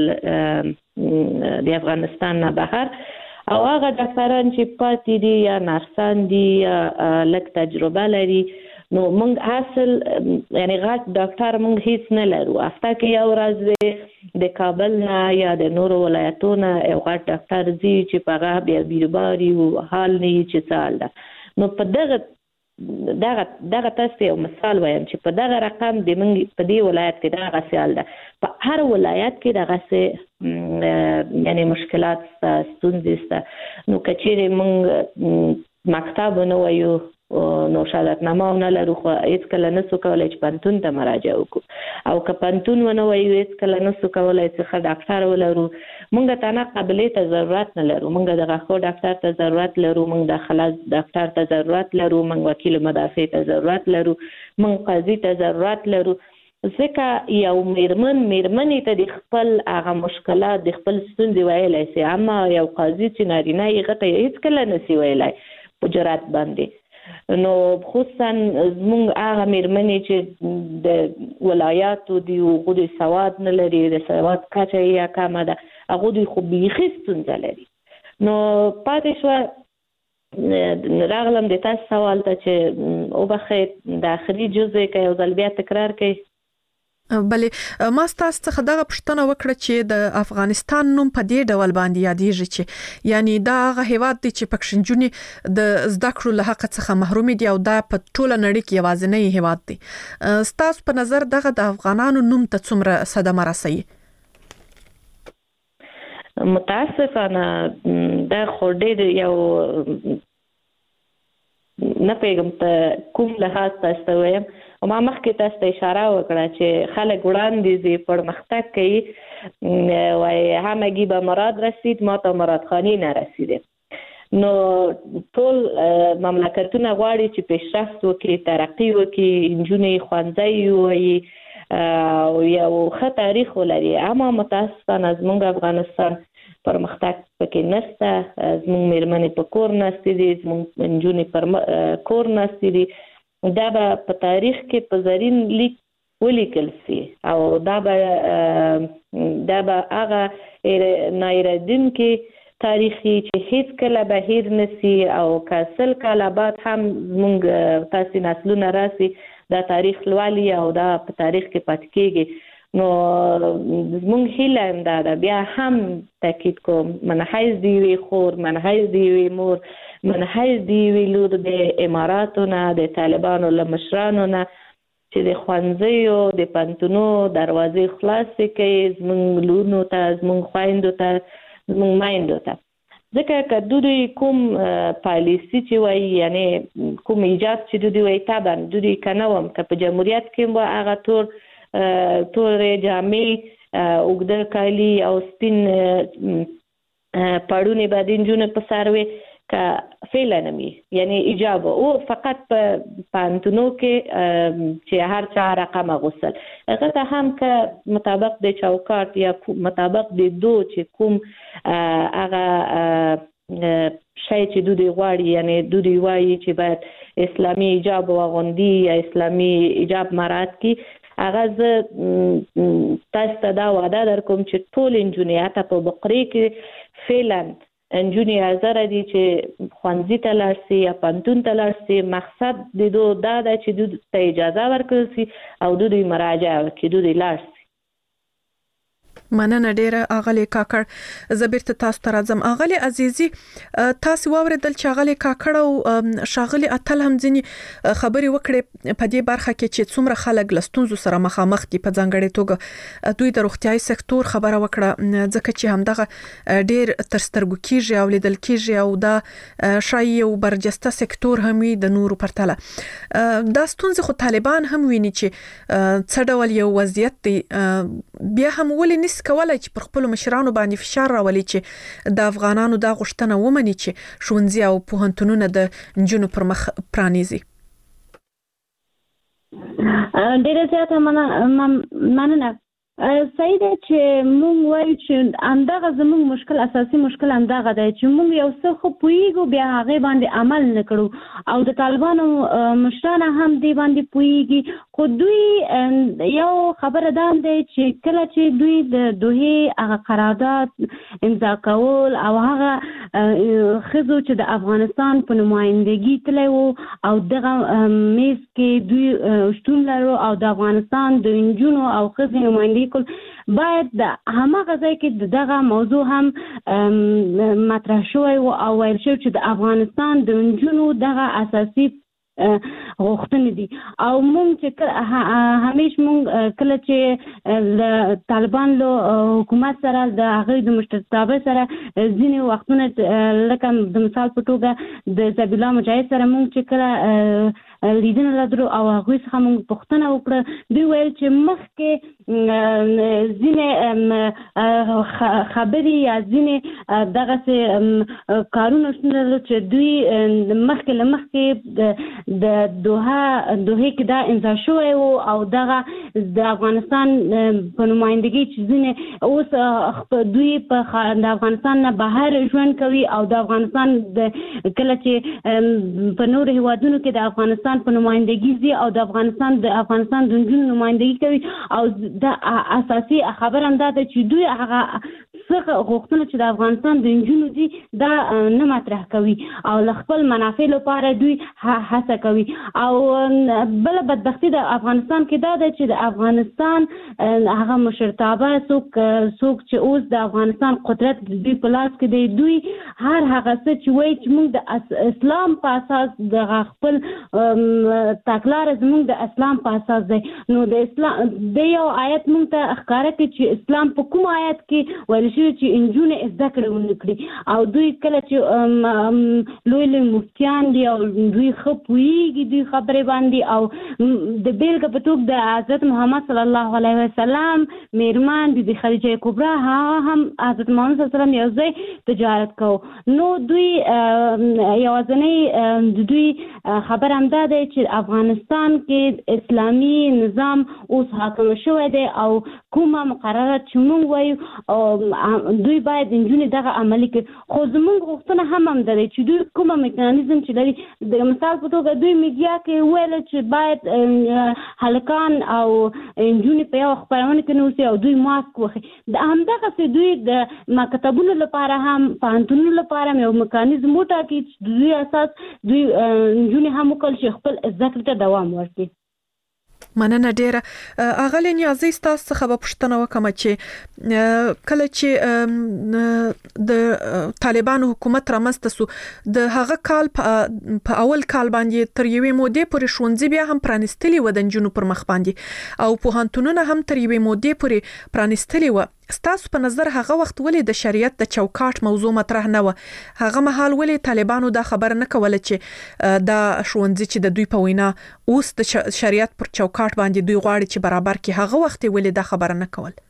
لاړل د افغانستان نه بهر، او هغه ډاکټران چې پاتې دي یا نرسان دي یا لږ تجربه لري. نو موږ اصل یعنی غټ ډاکټر موږ هیڅ نه لرو. هفته کې یو ورځ د کابل نه یا د نورو ولایتونو یو غټ ډاکټر ځي چې په هغه بیا بیروباري او حال نه وي چې څه حال ده. نو په دغه دغه دغه تاسو یو مثال وایم چې په دغه رقم د منګ په دې ولایت کې دغه سیال ده. په هر ولایت کې دغه څه یعنی مشکلات ستونزې سته. نو کچېرې موږ مکتب نه وایو نو شهادتنامه نه لرو، خو هېڅکله نسو کولی چې پوهنتون ته مراجعه وکړو، او که پوهنتون ونه وایو هېڅکله نسو کولی چې ښه ډاکټر ولرو. موږ ته نه قابلې ته ضرورت نه لرو، موږ د غاښو ډاکټر ته ضرورت لرو، موږ د خلاص ډاکټر ته ضرورت لرو، موږ وکیل مدافع ته ضرورت لرو، موږ قاضي ته ضرورت لرو. ځکه یو میرمن میرمنې ته د خپل هغه مشکلات د خپل ستونزې ویلی سي، اما یو قاضي چې نارینه یې هغه ته هېڅکله نسي ویلی په جرات باندې. نو خصوصا زمونږ هغه میرمنې چې د ولایاتو دي هغوی د سواد نه لري، د سواد کچه یې کمه ده، هغوی دوی خو بیخي ستونزه لري. نو پاتې شوه راغلم د تاسو سوال ته چې وبخښئ د آخري جزء که یو ځل بیا تکرار کړئ. بلې ما ستاسو څخه دغه پوښتنه وکړه چې د افغانستان نوم په دې ډول باندې یادېږي چې یعنی دا هغه هیواد دی چې پکښ نجونې د زده کړو له حق څخه محروم دي او دا په ټوله نړۍ کې یوازینی هیواد دی. ستاسو په نظر دغه د افغانانو نوم ته څومره صدمه رسوي؟ متاسفانه دا خو ډېر یو نه پوهېږم ته کوم لحاظ تاسو ته وایم. ما مخکې تاسو ته اشاره وکړه چې خلک وړاندې ځي پرمختګ کوي، وایي همگی به مراد رسید ما ته مراد خانی نرسیده. نو ټول مملکتونه غواړي چې پیشرفت وکړي، ترقي وکړي، نجونې ښوونځی ووایي او یو ښه تاریخ ولري. اما متاسفانه زموږ افغانستان پرمختګ پکې نشته. زموږ میرمنې په کور ناستې دي، زموږ نجونې پر کور ناستې دي. دا به په تاریخ کې په زرین لیک ولیکل سي او دا به دا به هغه نایریدونکي تاریخي چې هیڅ کله به هیر نسی، او که سل کاله بعد هم زموږ تاسې نسلونه راسي دا تاریخ لولي او دا په تاریخ کې پاتې کېږي. نو زموږ هیله همدا ده. بیا هم تاکید کوم منحیز دی وی خور، منحیز دی وی مور، منحیز دی وی لور د اماراتو نه، د طالبانو له مشرانو نه چې د ښوونځیو د پوهنتونو دروازې خلاصې کړي زموږ لورونو ته، زموږ خویندو ته، زموږ میندو ته. ځکه که دوی کوم پالیسي چې وایي یعنی کوم ایجاد چې دوی وایي طبعا دوی که نه وم که په جمهوریت کې به هغه تور تورې جامې اوږده کالي او سپین پړونې به د نجونو په سر وي که فعلا نه وي یعنی ایجاب او فقط په پوهنتونو کې چې هر چا رقم اغوستل هغه ته هم که مطابق د چوکاټ یا مطابق د دو چې کوم هغه شای چې دوی غواړي یعنی دوی وایي چې باید اسلامي ایجاب واغوندي یا اسلامي ایجاب مراعات کړي، هغه زه تاسو ته دا وعده در کوم چې ټول نجونې حتی په بقرې کې فعلا نجونې حاضره دي چې ښوونځي ته لاړ شي یا پوهنتون ته لاړ شي. مقصد د دوی دا ده چې دوی ته اجازه ورکړل شي او دوی مراجعه وکړي، دوی لاړ شي. مننه ډیره اغلی کاکړ. زبرت تاسو ته راځم. اغلی عزیزي تاسو واوریدل چې اغلی کاکړ او شاغلی اتل هم ځینی خبري وکړي په دې برخه کې چې څومره خلک لستونزو سره مخامخ دي په ځانګړي توګه دوی د روغتيایي سکتور خبره وکړه ځکه چې همدغه ډیر تر سترګو کیږي او لیدل کیږي او دا شای یو برجسته سکتور هم وي د نورو پرتله. دا ستونزې خو طالبان هم ویني چې څه ډول یو وضعیت دی، بیا هم ولې نس کولای چې پر خپل مشرانو باندې فشار راولي چې د افغانانو دا غوښتنه ومني چې ښوونځي او پوهنتونونه د نجونو پر مخ پرانیزي. ډیره زیاته مننه. صحیح ده چې موږ وایو چې همدغه زموږ مشکل اساسي مشکل همدغه دی چې موږ یو څه خو پوهیږو بیا هغې باندې عمل نه کړو او د طالبانو مشرانو هم دې باندې پوهیږي، خو دوی یو خبره دا دی چې کله چې دوی د دوحې هغه قرارداد امضا کول او هغه ښځو چې د افغانستان په نمایندګي تللی وو او دغه میز کې دوی شتون لرو او د افغانستان د نجونو او ښځې نمایندګي باید د هماغه ځای کې دغه موضوع هم مطرح شوی او ویل شوی چې د افغانستان د نجونو دغه اساسي غوښتنې دي او موږ چې همیش موږ کله چې د طالبان له حکومت سره د هغوی د مشرتابه سره ځینې وختونه لکه د مثال په توګه د ذبیح الله مجاهد سره موږ چې کله لیدنه لرو او هغوی څخه موږ پوښتنه وکړه، دوی ویل چې مخکې ځینې خبرې یا ځینې دغسې کارونه شته چې دوی مخکې له مخکې د دوحه دوحې کې دا امضا شوی و او دغه د افغانستان په نمایندګۍ چې ځینې اوس دوی په د افغانستان نه بهر ژوند کوي او د افغانستان د کله چې په نورو هیوادونو کې د افغانستان په نمایندګۍ ځي او د افغانستان د افغانستان د نجونو نمایندګي کوي او د اساسي خبره هم دا ده چې دوی هغه څه غوښتنه چې د افغانستان د نجونو دي دا نه مطرح کوي او له خپل منافع لپاره دوی هڅه کوي. او بل بدبختی د افغانستان کې دا ده چې د افغانستان هغه مشرتابه څوک څوک چې اوس د افغانستان قدرت د دوی په لاس کې دی، دوی هر هغه څه چې وایي چې موږ د اسلام په اساس د خپل تګلاره زموږ د اسلام په اساس دی. نو د اسلام د یو آیت موږ ته ښکاره کوي چې اسلام په کوم آیت کې ویل شوي چې نجونې زده کړې ونه کړي او دوی کله چې لوی لوی مفتیان دي او دوی ښه پوهیږي دوی خبرې باندې او د بیلګې په توګه د حضرت محمد صلی الله علیه وسلم میرمن بیبي خدیجه کبرا هغه هم حضرت محمد صلی الله علیه وسلم یو ځای تجارت کوو. نو دوی یوازینی د دوی خبر هم دا دی چې افغانستان کې اسلامي نظام اوس حاکم شوی دی او کومه مقررات چې موږ وایو دوی باید نجونې دغه عملي کړي، خو زموږ غوښتنه هم هم ده چې دوی کومه میکانیزم چې لري د مثال په توګه دوی میډیا کې ویل چې باید هلکان او نجونې په یو خپرونه کې نوسي او دوی ماسک وخي. د همدغسې دوی د مکتبونو لپاره هم پوهنتونونو لپاره هم یو میکانیزم وټاکي چې دوی اساس دوی نجونې هم وکړل چې خپل زده کړې ته دوام ورکړي. مننه ډیره. اغلی نیازي تاسو څخه به پوښتنه وکم چې کله چې د طالبانو حکومت رامنځته سو د هغه کال په اول کال باندې تر یوې مودې پورې ښوونځي بیا هم پرانستلي و د نجونو پر مخ باندې او پوهنتونونه هم تر یوې مودې پورې پرانستلي و. ستاسو په نظر هغه وخت ولې د شریعت د چوکاټ موضوع مطرح نه و؟ هغه مهال ولې طالبانو دا خبر نه کوله چې دا ښوونځي چې د دوی په وینا اوس د شریعت پر چوکاټ باندې دوی غواړي چې برابر کړي، هغه وخت ولې دا خبر نه کول؟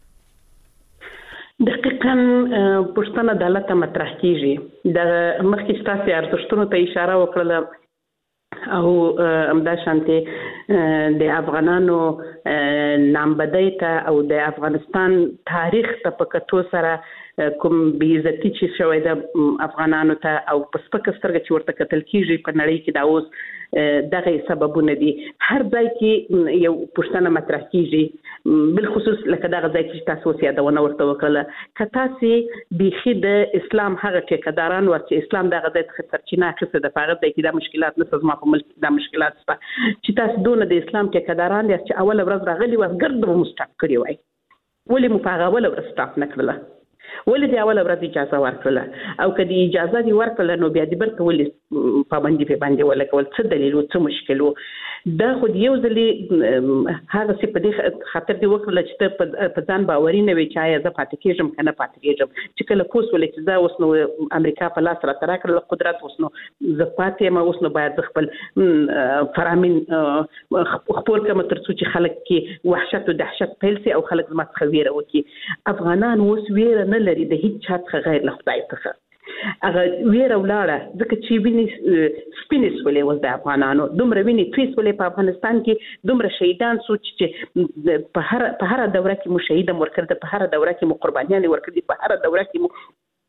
دقیقاً پښتنه عدالت مطرح کیږي. د مخکې ستاسو ارزښتونو ته اشاره وکړه او همدا شانته د افغانانو نامبدی ته او د افغانستان تاریخ ته په کتو سره کوم بیزتی چې شوی د افغانانو ته او په سپکه سترګه چې ورته کتل کیږي په نړۍ کې دا اوس دغه سببونه دي. هر ځای کې یو پښتنه مطرح کیږي، بل خصوص لکه دغه ځای چې تاسو یادونه ورته وکړه که تاسو بيخي د اسلام هغه ټیکداران ور چې اسلام دغه ځای څخه سرچینه اخیسته د هغه ځای کې د مشکلات نه سزما په ملک د مشکلات څخه چې تاسو دونه د اسلام ټیکداران یاست چې اول ورځ راغلي و ګرد مو مستق کړی وای، ولې مو په هغه اول ورځ سټاپ نه کړله؟ ولې د اول ورځ اجازه ورکړله؟ او کدی اجازه دی ورکړله نو بیا د برته ولې پابندي په باندې ولکول؟ څه دلیل او څه مشکل وو؟ دا خو یو ځلې هغه څه په دې خاطر دی وکړل چې ته په ځان باوري نه وي چې آیا زه پاتې کېږم کنه پاتې کېږم. چې کله کوس ولې چې زه اوس نو امریکا په لاس را تر کړل قدرت اوس نو زه پاتې ما اوس نو باید خپل فرامین خپل کوم تر څو چې خلک کې وحشت او دهشت پیل سي او خلک زما څخه ویره وکړي. افغانان اوس ویره نه لري د هیڅ چا څخه غیر له خدای څخه. هغه ویره ولاړه ځکه چې ویني سپینس ولې وز د افغانانو دومره ویني تویس ولې په افغانستان کې دومره شهیدان سوچ چې په هر په هر دوره کې مو شهید ورکړه، په هر دوره کې مو قربانيان ورکړي، په هر دوره کې مو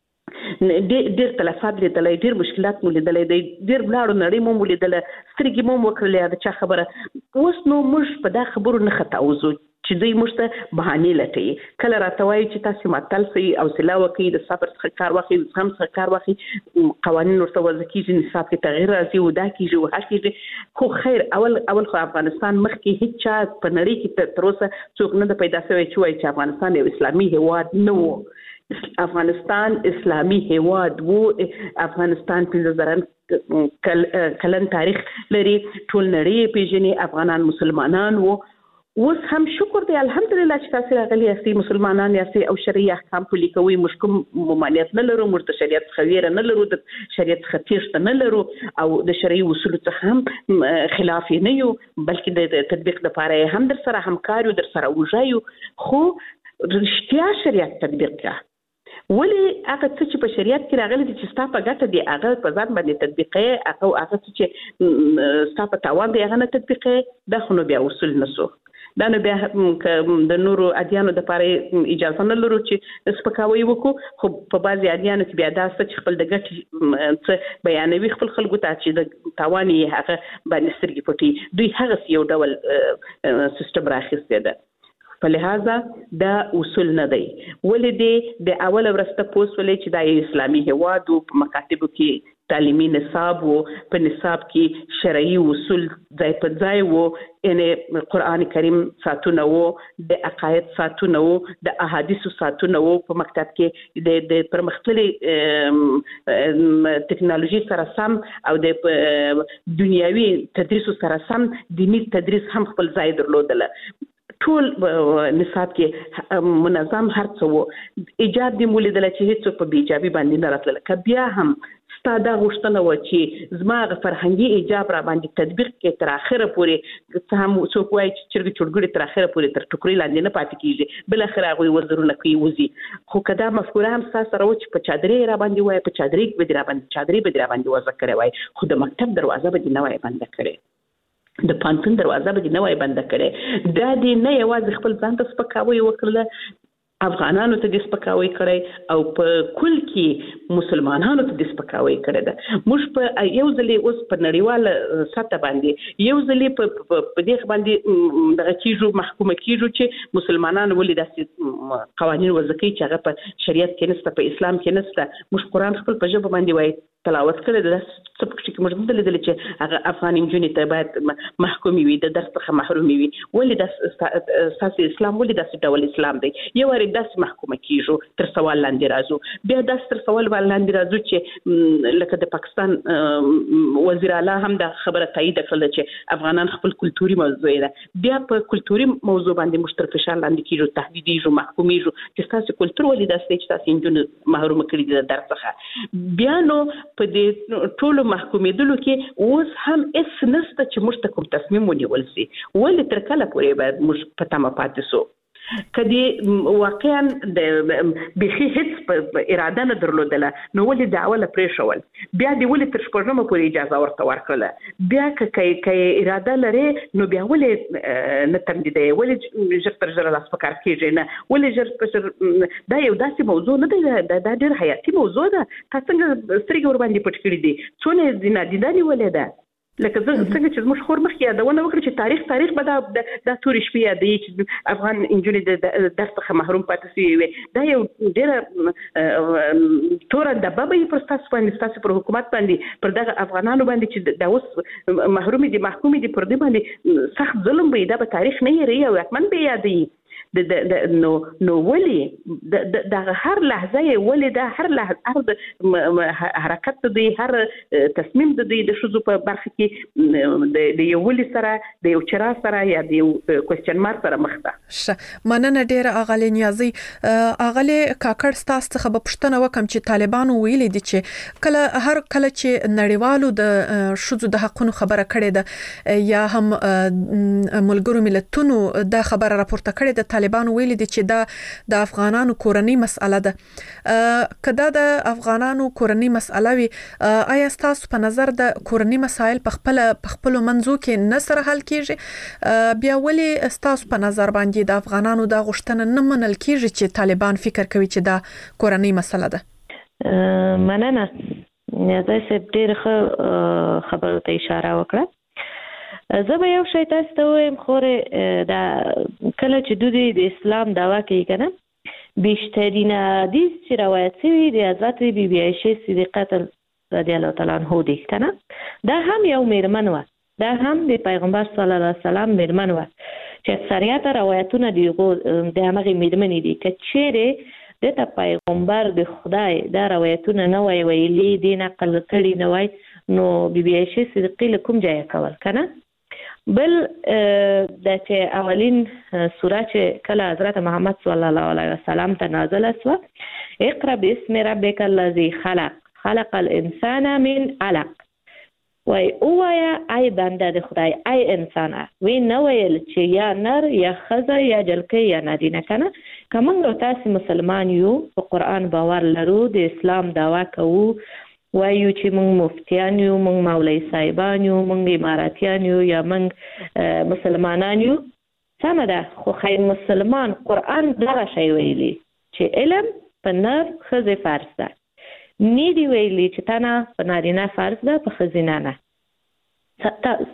ډېر تلفات لیدلې، ډېر مشکلات مو لیدلې، ډېر بلاړو نړۍ مو لیدلې، سترګې مو وکړلې د چا خبره. اوس نو موږ په دا خبرو نه خطاوزو چې دوی موږ ته بهانه لټي. کله راته وایي چې تاسو ماتل سي او سلا وکي د صبر څخه کار واخلي، د هم څخه کار واخلي، قوانين ورته وځي چې نصاب کې تغییر راځي او دا کیږي او هکې خو خیر اول اول خو افغانستان مخکې هیڅ چا په نړۍ کې تر اوسه څوک نه د پیدا شوی چې وایي چې افغانستان یو اسلامي هیواد نه و. افغانستان اسلامي هیواد وو. افغانستان پنځه زره کلن تاریخ لري، ټول نړۍ پیژني، افغانان مسلمانان وو. اوس هم شکر دی الحمدلله چې تاسو راغلي یاستئ، مسلمانان یاستئ او شرعي احکام پلي کوئ. موږ کوم ممانعت نه لرو، موږ د شریعت څخه ویره نه لرو، د شریعت څخه تېښته نه لرو او د شرعي اصولو څخه هم خلاف نه یو، بلکې د تطبیق لپاره هم در سره همکار یو، در سره وژایو. خو رښتیا شریعت تطبیق کړه. ولې هغه څه چې په شریعت کې راغلي دي چې ستا په ګټه دی هغه په ځان باندې تطبیقې، هغه هغه څه چې ستا په تاوان دی هغه نه تطبیقې، دا خو نو بیا اصول نه سو. دا نو بیا د نورو ادیانو د لپاره اجازه نه لرو چې سپکاوی وکړو. خو په بعضي ادیانو کې بیا دا څه خپل د ګټې څه بیانوي خپل خلکو ته چې د تاوان یې هغه باندې سترګې پټي. دوی هغه یو ډول سیستم راخیستی ده. په لحاظه دا اصول نه دی. ولې دی د اول ورسته پوس ولې چې دا اسلامي هیواد او په مکاتبو کې تعلیمي نصاب وو، په نصاب کې شرعي اصول ځای په ځای وو، یعنی قرآن کریم ساتونه وو، د عقاید ساتونه وو، د احادیثو ساتونه وو. په مکتب کې د د پرمختللي ټکنالوژي سره سم او د دنیوي تدریس سره سم دینی تدریس هم خپل ځای درلودل. ټول نصاب کې منظم هر څه وو. ایجاب دی مولیدل چې هیڅ په بیجابي باندې نه راتل. ک بیا هم ستاده غوښتنه و چې زما فرهنګي ایجاب را باندې تطبیق کې تر اخره پورې څه هم څوک وایي چې چرګ چړګړي تر اخره پورې تر ټوکري لاندې نه پاتې کیږي، بل اخر هغه وزرونه کوي وزي. خو کدا مفکوره هم تاسو سره و چې په چادرې را باندې وای، په چادرې کې به را باندې چادرې به را باندې وځ کړی وای، خو د مکتب دروازه به نه وای بند کړي، د پانتون دروازه به نه وای بند کړي. دا دې نه یوازې خپل ځان ته سپکاوی وکړله، افغانانو ته د سپکاوی کړی او په کل کې مسلمانانو ته د سپکاوی کړی ده. موږ په یو ځلې اوس په نړیواله سطح باندې یو ځلې په په دې باندې دغه کیږو محکومه کیږو چې مسلمانانو ولې داسې قوانین وضع کوي چې هغه په شریعت کې نشته، په اسلام کې نشته. موږ قرآن خپل په ژبه باندې وایي، تلاوت کړی د څه پکې کې موږ لیدل چې هغه افغان انجونې ته باید محکومي وي د درس څخه محرومي وي ولې د اساس اسلام ولې داسې ډول اسلام دی یو وری داسې محکومه کیږو تر سوال لاندې راځو بیا داسې تر سوال لاندې راځو چې لکه د پاکستان وزیر اعلی هم د خبره تایید کړل چې افغانان خپل کلتوري موضوع ده بیا په کلتوري موضوع باندې مشترک فشار لاندې کیږو تهدیدیږو محکومیږو چې تاسو کلتور ولې داسې چې تاسو انجونې محروم کړی دي د درس څخه بیا نو په دې ټولو محکومېدلو کې اوس هم هیڅ نشته چې موږ ته کوم تصمیم ونیول شي ولې تر کله پورې باید موږ په تمه پاتې شو کدی واقعا د بخي هیڅ اراده نه درلودله نو ولې دعوه پرې شول بیا دی ولې تر شپږمه پورې اجازه ورته ورکړه بیا کای کای اراده لري نو بیا ولې نه تمدیدې ولې ژر تر ژره لاس پکار کېږي نه ولې ژر تر ژره دا یو داسې موضوع نه دی دا ډېر حیاتي موضوع ده تاسو څنګه سترګې ور باندې پټ کړې دي څونه دینه دیدانې ولې ده لکه څنګه چې موږ خور مخ یادونه وکړو چې تاریخ تاریخ به دا د تورې شپې یادوي چې افغان انجونې د درس څخه محروم پاتې شوي وي دا یو ډېره توره دبه به یې پر ستاسو باندې ستاسو پر حکومت باندې پر دغه افغانانو باندې چې دا اوس محرومې دي محکومې دي پر دې باندې سخت ظلم به دا به تاریخ نه هېروي او حتما به یادوي د د نو نو ولې د هر لحظه ولې د هر لحظه حرکت دی هر تصمیم دی د شذو په برخه کې د یو ولې سره د یو چر سره یا د یو کوېسچن مارک سره مخ ده مننه ډیره اغلی نیازي اغلی کاکړ ستاسو څخه په پښتنه وکم چې طالبانو ویلي دي چې کله هر کله چې نړیوالو د شذو د حقونو خبره کړې ده یا هم ملګرو ملتونو د خبره راپورته کړې ده طالبانو ویلي دي چې دا د افغانانو کورنۍ مسأله ده کدا د افغانانو کورنۍ مسأله وي آیا تاسو په نظر د کورنۍ مسایل په خپل په خپل منځو کې نه سره حل کیږي بیا ولې تاسو په نظر باندې د افغانانو د غوښتنه نه منل کیږي چې طالبان فکر کوي چې دا کورنۍ مسأله ده مننه زه سپ ډېر خبرو ته اشاره وکړه زه به یو شی تاسو ته وایم خورې دا کله چې دوی د اسلام دعوا کوي کنه بیشترین حدیث چې روایت شوی دی حضرت بی بی عایشه صدیقه رضی الله تعالی عنها دی کنه دا هم یو میرمن و دا هم د پیغمبر صلی الله علیه وسلم میرمن و چې اکثریت روایتونه دی د هغه میرمنې دي که چیرې د پیغمبر د خدای دا روایتونه نه وای ویلي دي نقل کړي نه وای نو بی بی عایشه صدیقه لکم جای کول کنه بل د چې اولین سوره چې کله حضرت محمد صلی الله علیه وسلم ته نازله شو اقرا باسم ربک الذی خلق خلق الانسان من علق وای اوایا ای بنده د خدای ای انسان وی نو ویل چې یا نر یا خزه یا جلکه یا نارینه کنه کومه تاسو مسلمان یو په قران باور لرو د اسلام دعوا کوو وایو چې موږ مفتیان یو موږ مولوی صاحبان یو موږ اماراتیان یو یا موږ مسلمانان یو سمه ده خو خیر مسلمان قرآن دغه شی ویلي چې علم په نر ښځې فرض ده نی دی ویلي چې تنه په نارینه فرض ده په ښځینه نه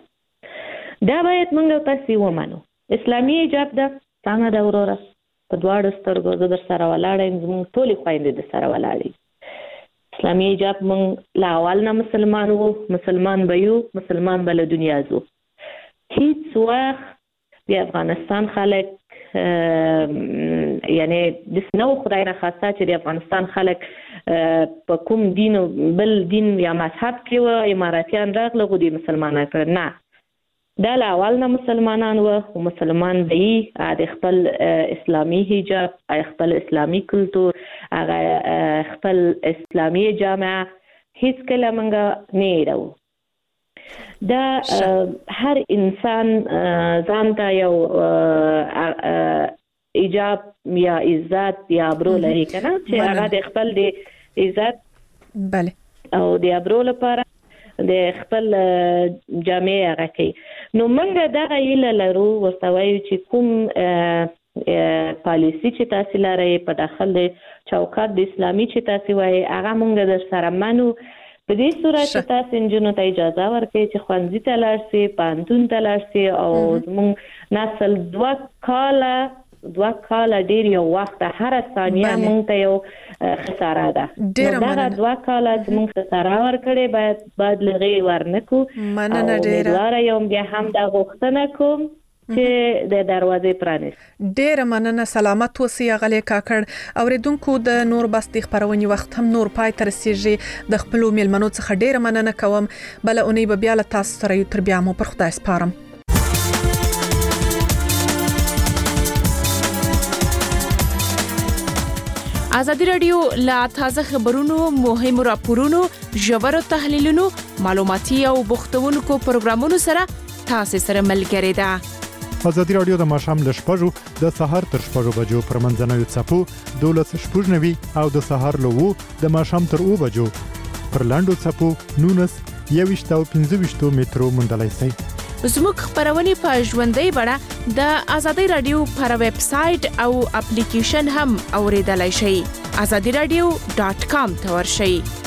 دا باید موږ تاسې ومنو اسلامي حجاب ده سمه ده وروره په دواړو سترګو زه در سره ولاړه یم زموږ ټولې خویندې در سره ولاړې اسلامي حجاب مونږ لا اول نه مسلمان وو مسلمان به یو مسلمان به له دنیا ځو هیڅ وخت د افغانستان خلک یعنی د نو خدای نه خاصه چې د افغانستان خلک په کوم دین بل دین یا مذهب کې و اماراتیان راغله خو د مسلمانان کړ نه دا لا اول نه مسلمانان و او مسلمان دی د خپل اسلامي حجاب خپل اسلامي کلتور هغه خپل اسلامي جامعه هیڅ کله منګه نه ایرو دا هر انسان ځان ته یو حجاب یا عزت یا ابرو لري کنه چې هغه د خپل د عزت بله او د ابرو لپاره د خپل جامعه هغه کوي نو موږ دغه ایله لرو ورته وایو چې کوم پالیسي چې تاسو لرئ په داخل د چوکاټ د اسلامي چې تاسو وایي هغه موږ در سره منو په دې صورت کې تاسو انجونو ته اجازه ورکړئ چې ښوونځي ته لاړ شي پوهنتون ته لاړ شي او موږ نسل دوه کاله دوه کال ډیر یو وخت هر ثانیه مونږ ته یو خساره ده. دا دوه کال چې مونږ خساره ورکړې باید باید لغې ورنکو. مننه ډیره. امیدواره یم بیا هم دا غوښتنه کوم چې د دروازې پرانیست. ډیره مننه. سلامت اوسئ غلې کاکړ. اوریدونکو د نور بس د خبرونې وخت هم نور پای تر رسیږي. د خپل میلمنو څخه ډیره مننه کوم. بل اونۍ به بیا له تاسو سره یو تر بیا مو پر خدای سپارم. ازادي رادیو لا تازه خبرونو، مهمو راپورونو، ژورو تحلیلونو، معلوماتي او بوختونکو پروګرامونو سره تاسو سره ملګری ده. ازادي رادیو د ماښام له شپږو د سهار تر شپږو بجو پر منځنوي څپو دولس شپږ نوي او د سهار له وو د ماښام تر اوو بجو پر لاندو څپو نونس یويشت او پنځه ویشت مترو موندلای شئ. زموږ خبرونه په ژوندۍ بڼه د ازادي رادیو پر ویب سټ او اپلیکیشن هم اوریدلای شئ. azadi radio dot com ته ورشئ.